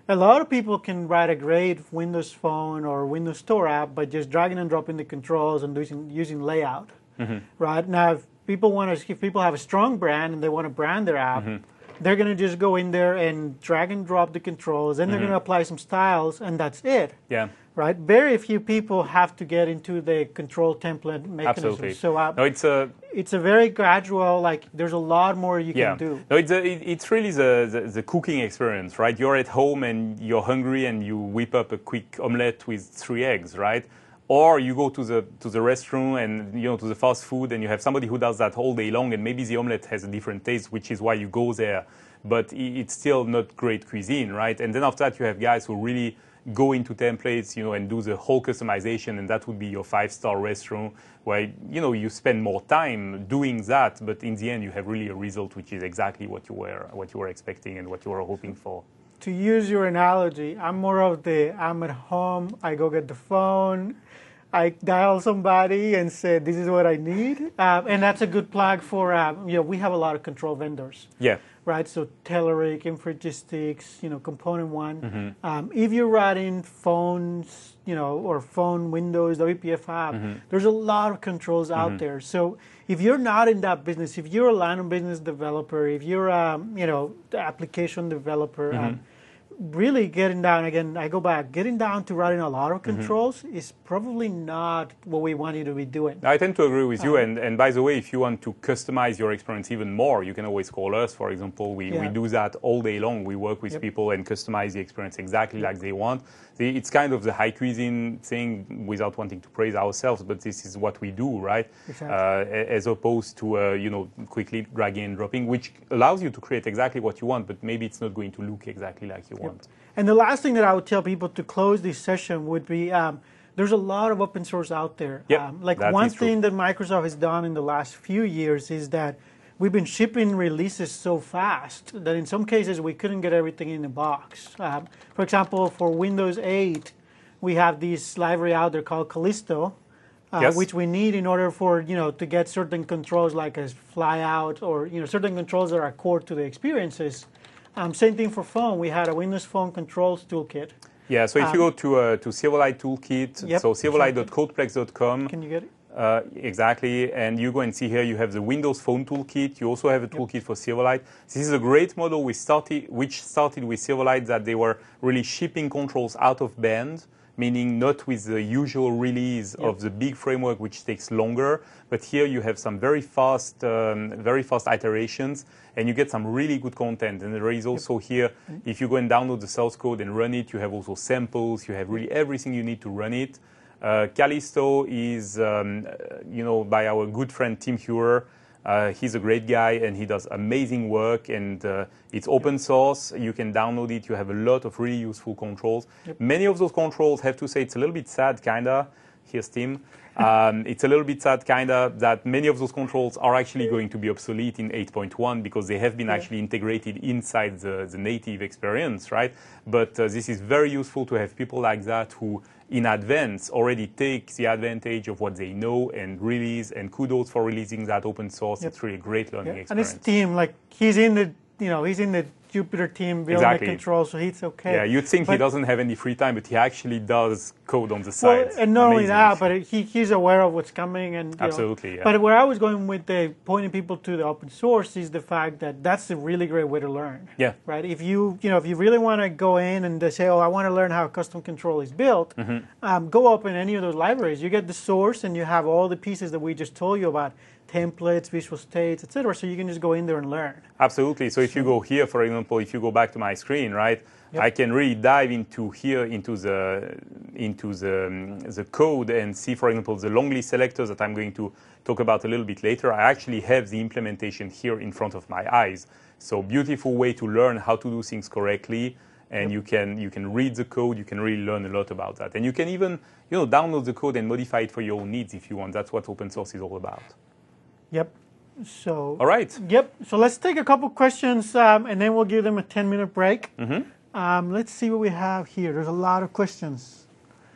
S2: a lot of people can write a great Windows Phone or Windows Store app by just dragging and dropping the controls and using, using layout. Mm-hmm. Right now, if people want to, if people have a strong brand and they want to brand their app, mm-hmm. they're going to just go in there and drag and drop the controls, and they're mm-hmm. going to apply some styles, and that's it.
S1: Yeah.
S2: Right. Very few people have to get into the control template mechanism.
S1: Absolutely.
S2: So uh,
S1: no, it's a
S2: it's a very gradual. Like there's a lot more you
S1: yeah.
S2: can do.
S1: No, it's a, it, it's really the, the the cooking experience, right? You're at home and you're hungry and you whip up a quick omelette with three eggs, right? Or you go to the to the restaurant and you know to the fast food and you have somebody who does that all day long, and maybe the omelette has a different taste, which is why you go there. But it's still not great cuisine, right? And then after that, you have guys who really go into templates, you know, and do the whole customization, and that would be your five-star restaurant where, you know, you spend more time doing that, but in the end, you have really a result which is exactly what you were what you were expecting and what you were hoping for.
S2: To use your analogy, I'm more of the I'm at home, I go get the phone, I dial somebody and say this is what I need, uh, and that's a good plug for uh, you know we have a lot of control vendors.
S1: Yeah.
S2: Right, so Telerik, Infragistics, you know, Component One. Mm-hmm. Um, if you're writing phones, you know, or phone Windows, W P F app, mm-hmm. there's a lot of controls out mm-hmm. there. So if you're not in that business, if you're a line of business developer, if you're a, you know, application developer, mm-hmm. um, really getting down, again, I go back, getting down to writing a lot of controls mm-hmm. is probably not what we want you to be doing.
S1: I tend to agree with you. Um, and, and by the way, if you want to customize your experience even more, you can always call us. For example, we, yeah. we do that all day long. We work with yep. people and customize the experience exactly yep. like they want. The, it's kind of the high cuisine thing without wanting to praise ourselves, but this is what we do, right?
S2: Exactly.
S1: Uh, as opposed to, uh, you know, quickly dragging and dropping, which allows you to create exactly what you want, but maybe it's not going to look exactly like you yep. want.
S2: And the last thing that I would tell people to close this session would be um, there's a lot of open source out there.
S1: Yep,
S2: um, like
S1: that
S2: one
S1: is
S2: thing
S1: true.
S2: that Microsoft has done in the last few years is that we've been shipping releases so fast that in some cases we couldn't get everything in the box. Um, for example, for Windows eight, we have this library out there called Callisto, uh,
S1: yes.
S2: which we need in order for, you know, to get certain controls like as fly out or, you know, certain controls that are core to the experiences. Um, same thing for phone. We had a Windows Phone controls toolkit.
S1: Yeah, so if um, you go to uh, to Silverlight Toolkit,
S2: yep,
S1: so silverlight dot codeplex dot com.
S2: Can you get it?
S1: Uh, exactly, and you go and see here you have the Windows Phone toolkit. You also have a toolkit yep. for Silverlight. This is a great model we started, which started with Silverlight, that they were really shipping controls out of band, meaning not with the usual release yep. of the big framework, which takes longer. But here you have some very fast, um, very fast iterations, and you get some really good content. And there is also yep. here, if you go and download the source code and run it, you have also samples. You have really everything you need to run it. Uh, Callisto is, um, you know, by our good friend Tim Huer. Uh, he's a great guy and he does amazing work, and uh, it's open source. You can download it. You have a lot of really useful controls. Yep. Many of those controls, have to say, it's a little bit sad, kinda. Here's Tim. Um, it's a little bit sad, kinda, that many of those controls are actually going to be obsolete in eight point one because they have been yeah. actually integrated inside the, the native experience, right? But uh, this is very useful to have people like that who, in advance, already take the advantage of what they know and release. And kudos for releasing that open source. Yep. It's really a great learning
S2: yeah.
S1: experience.
S2: And his team, like he's in the, you know, he's in the Jupyter team building
S1: exactly.
S2: the control, so he's okay.
S1: Yeah, you'd think
S2: but,
S1: he doesn't have any free time, but he actually does code on the side.
S2: Well, and not
S1: Amazing.
S2: only that, but he, he's aware of what's coming. And you
S1: absolutely.
S2: know,
S1: Yeah.
S2: But where I was going with the pointing people to the open source is the fact that that's a really great way to learn.
S1: Yeah.
S2: Right. If you you know if you really want to go in and say, oh, I want to learn how custom control is built, mm-hmm. um, go open any of those libraries. You get the source, and you have all the pieces that we just told you about. Templates, visual states, et cetera. So you can just go in there and learn.
S1: Absolutely. So if you go here, for example, if you go back to my screen, right, yep. I can really dive into here into the into the um, the code and see, for example, the long list selectors that I'm going to talk about a little bit later. I actually have the implementation here in front of my eyes. So beautiful way to learn how to do things correctly. And yep. you can you can read the code. You can really learn a lot about that. And you can even you know download the code and modify it for your own needs if you want. That's what open source is all about.
S2: Yep. So.
S1: All right.
S2: Yep. So let's take a couple questions, um, and then we'll give them a ten-minute break. Mm-hmm. Um, let's see what we have here. There's a lot of questions.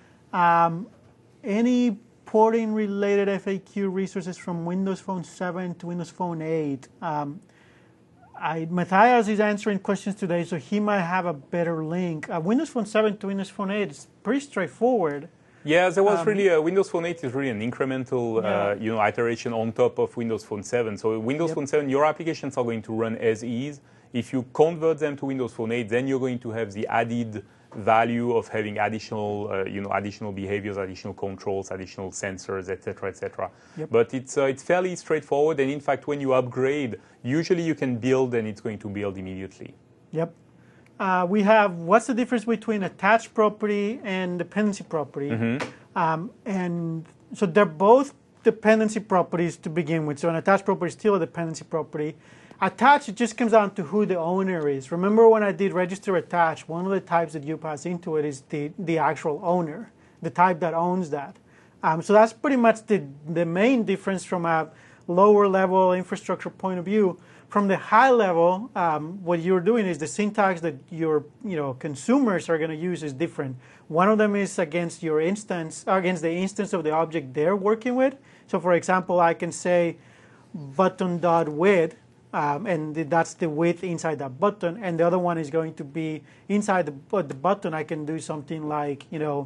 S2: Um, any porting-related F A Q resources from Windows Phone seven to Windows Phone eight? Um, I, Matthias is answering questions today, so he might have a better link. Uh, Windows Phone seven to Windows Phone eight is pretty straightforward.
S1: Yeah, there was
S2: Um,
S1: really a Windows Phone eight is really an incremental,
S2: Yeah.
S1: uh, you know, iteration on top of Windows Phone seven. So Windows
S2: Yep.
S1: Phone seven, your applications are going to run as is. If you convert them to Windows Phone eight, then you're going to have the added value of having additional, uh, you know, additional behaviors, additional controls, additional sensors, et cetera, et cetera.
S2: Yep.
S1: But it's uh, it's fairly straightforward. And in fact, when you upgrade, usually you can build, and it's going to build immediately.
S2: Yep. Uh, we have, what's the difference between attached property and dependency property?
S1: Mm-hmm.
S2: Um, and so they're both dependency properties to begin with. So an attached property is still a dependency property. Attached, it just comes down to who the owner is. Remember when I did register attached, one of the types that you pass into it is the, the actual owner, the type that owns that. Um, so that's pretty much the, the main difference from a lower level infrastructure point of view. From the high level, um, what you're doing is the syntax that your you know consumers are going to use is different. One of them is against your instance, against the instance of the object they're working with. So for example, I can say button.width, um, and that's the width inside that button, and the other one is going to be inside the, the button. I can do something like, you know,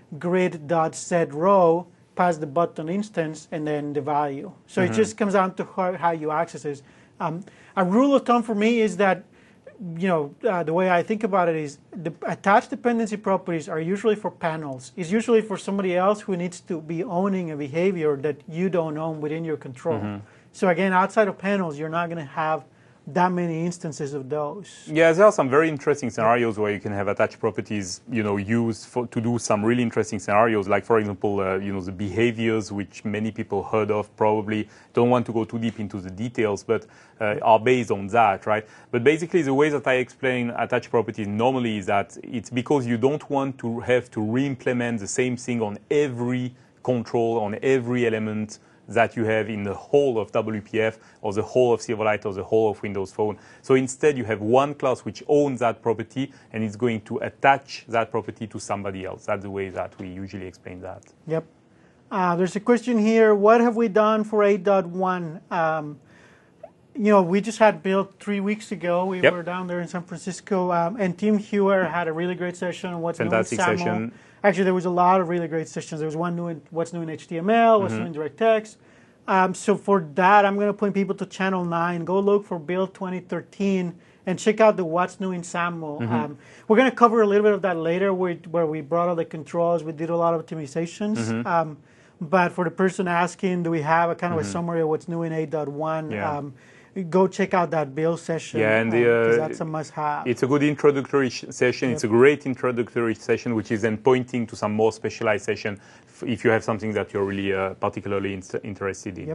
S2: grid.setRow, pass the button instance, and then the value. So mm-hmm. it just comes down to how, how you access it. Um, a rule of thumb for me is that, you know, uh, the way I think about it is the attached dependency properties are usually for panels. It's usually for somebody else who needs to be owning a behavior that you don't own within your control. Mm-hmm. So again, outside of panels, you're not going to have that many instances of those.
S1: Yeah, there are some very interesting scenarios where you can have attached properties, you know, used for, to do some really interesting scenarios. Like, for example, uh, you know, the behaviors, which many people heard of, probably don't want to go too deep into the details, but uh, are based on that, right? But basically, the way that I explain attached properties normally is that it's because you don't want to have to re-implement the same thing on every control, on every element that you have in the whole of W P F or the whole of Silverlight or the whole of Windows Phone. So instead, you have one class which owns that property, and it's going to attach that property to somebody else. That's the way that we usually explain that.
S2: Yep. Uh, there's a question here. What have we done for eight point one? Um, you know, we just had built three weeks ago. We
S1: yep.
S2: were down there in San Francisco, um, and Tim Hewer had a really great session on what's
S1: Fantastic
S2: new in SAML.
S1: session.
S2: Actually, there was a lot of really great sessions. There was one new in what's new in H T M L, what's mm-hmm. new in DirectX. Um, so for that, I'm going to point people to channel nine. Go look for Build twenty thirteen and check out the what's new in SAML. Mm-hmm. Um, we're going to cover a little bit of that later, where, where we brought all the controls. We did a lot of optimizations. Mm-hmm. um, but for the person asking, do we have a kind of mm-hmm. a summary of what's new in eight point one?
S1: Yeah.
S2: Um, go check out that build session.
S1: Yeah, and the,
S2: um,
S1: uh,
S2: that's a must-have.
S1: It's a good introductory sh- session. Yep. It's a great introductory session, which is then pointing to some more specialized session f- if you have something that you're really uh, particularly in- interested in.
S2: Yep.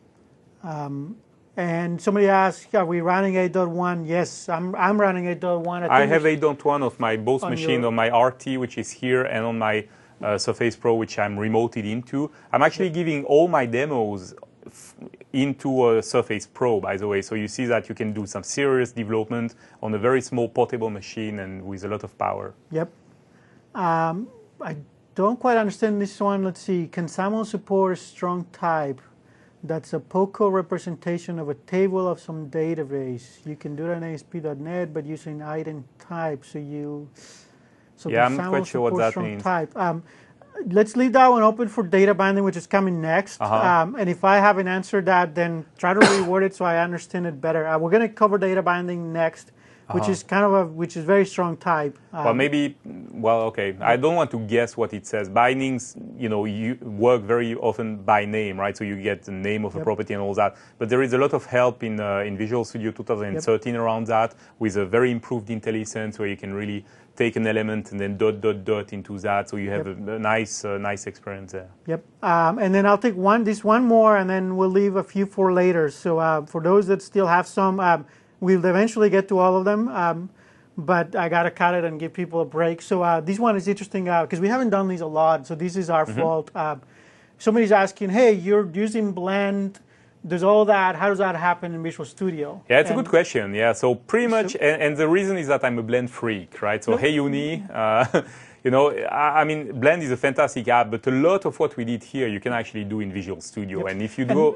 S2: Um, and somebody asked, are we running eight point one? Yes, I'm I'm running eight point one.
S1: I, I have eight point one of my both machine,
S2: your...
S1: on my R T, which is here, and on my uh, Surface Pro, which I'm remoted into. I'm actually giving all my demos f- into a Surface Pro, by the way. So you see that you can do some serious development on a very small portable machine and with a lot of power.
S2: Yep. Um, I don't quite understand this one. Let's see. Can SAML support a strong type? That's a POCO representation of a table of some database. You can do that in A S P dot net, but using item type. So you. So
S1: yeah, I'm not quite sure what that means.
S2: Type. Um, let's leave that one open for data binding, which is coming next.
S1: Uh-huh.
S2: Um, and if I haven't answered that, then try to reword it so I understand it better. Uh, we're going to cover data binding next, which uh-huh. is kind of a which is very strong type. Um,
S1: well, maybe. Well, okay. I don't want to guess what it says. Bindings, you know, you work very often by name, right? So you get the name of
S2: yep.
S1: a property and all that. But there is a lot of help in uh, in Visual Studio twenty thirteen yep. around that, with a very improved IntelliSense, where you can really take an element and then dot dot dot into that, so you have yep. a, a nice uh, nice experience there.
S2: Yep. Um, and then I'll take one this one more, and then we'll leave a few for later. So uh, for those that still have some. Um, We'll eventually get to all of them, um, but I got to cut it and give people a break. So uh, this one is interesting because uh, we haven't done these a lot, so this is our mm-hmm. fault. Uh, somebody's asking, hey, you're using Blend. Does all that, how does that happen in Visual Studio?
S1: Yeah, it's
S2: and
S1: a good question. Yeah, so pretty much,
S2: so,
S1: and, and the reason is that I'm a Blend freak, right? So, no. hey, Uni, uh, you know, I, I mean, Blend is a fantastic app, but a lot of what we did here, you can actually do in Visual Studio.
S2: Yep.
S1: And if you
S2: and,
S1: go...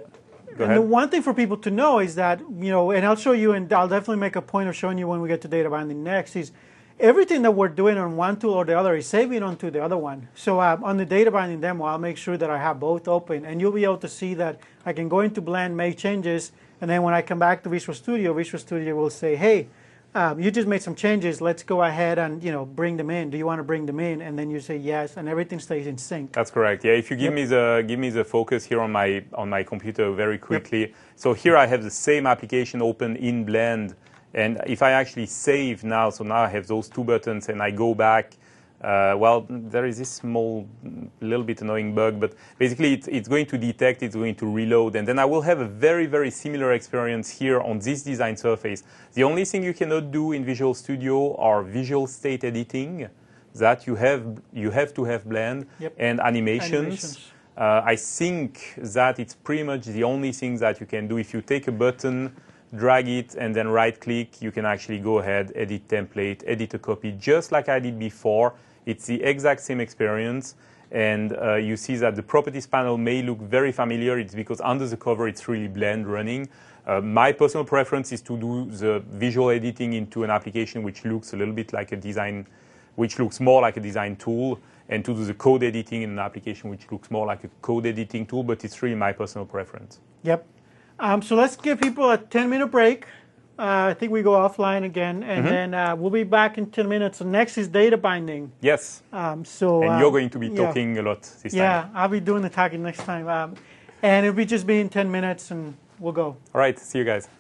S1: Go
S2: and
S1: ahead.
S2: the one thing for people to know is that, you know, and I'll show you, and I'll definitely make a point of showing you when we get to data binding next, is everything that we're doing on one tool or the other is saving onto the other one. So uh, on the data binding demo, I'll make sure that I have both open, and you'll be able to see that I can go into Blend, make changes, and then when I come back to Visual Studio, Visual Studio will say, hey, um, you just made some changes. Let's go ahead and, you know, bring them in. Do you want to bring them in? And then you say yes, and everything stays in sync.
S1: That's correct. Yeah, if you give
S2: Yep.
S1: me the give me the focus here on my on my computer very quickly.
S2: Yep.
S1: So here I have the same application open in Blend, and if I actually save now, so now I have those two buttons, and I go back. Uh, well, there is this small, little bit annoying bug, but basically it's, it's going to detect, it's going to reload, and then I will have a very, very similar experience here on this design surface. The only thing you cannot do in Visual Studio are visual state editing. That you have, you have to have Blend,
S2: Yep.
S1: and animations.
S2: Animations.
S1: Uh, I think that it's pretty much the only thing that you can do. If you take a button, drag it, and then right-click, you can actually go ahead, edit template, edit a copy, just like I did before. It's the exact same experience, and uh, you see that the properties panel may look very familiar. It's because under the cover, it's really Blend running. Uh, my personal preference is to do the visual editing into an application which looks a little bit like a design, which looks more like a design tool, and to do the code editing in an application which looks more like a code editing tool, but it's really my personal preference.
S2: Yep. Um, so let's give people a ten minute break. Uh, I think we go offline again, and
S1: Mm-hmm.
S2: then uh, we'll be back in ten minutes. So next is data binding.
S1: Yes,
S2: Um, so
S1: and
S2: uh,
S1: you're going to be
S2: yeah.
S1: talking a lot this
S2: Yeah,
S1: time.
S2: I'll be doing the talking next time. Um, and it'll be just be in ten minutes, and we'll go.
S1: All right, see you guys.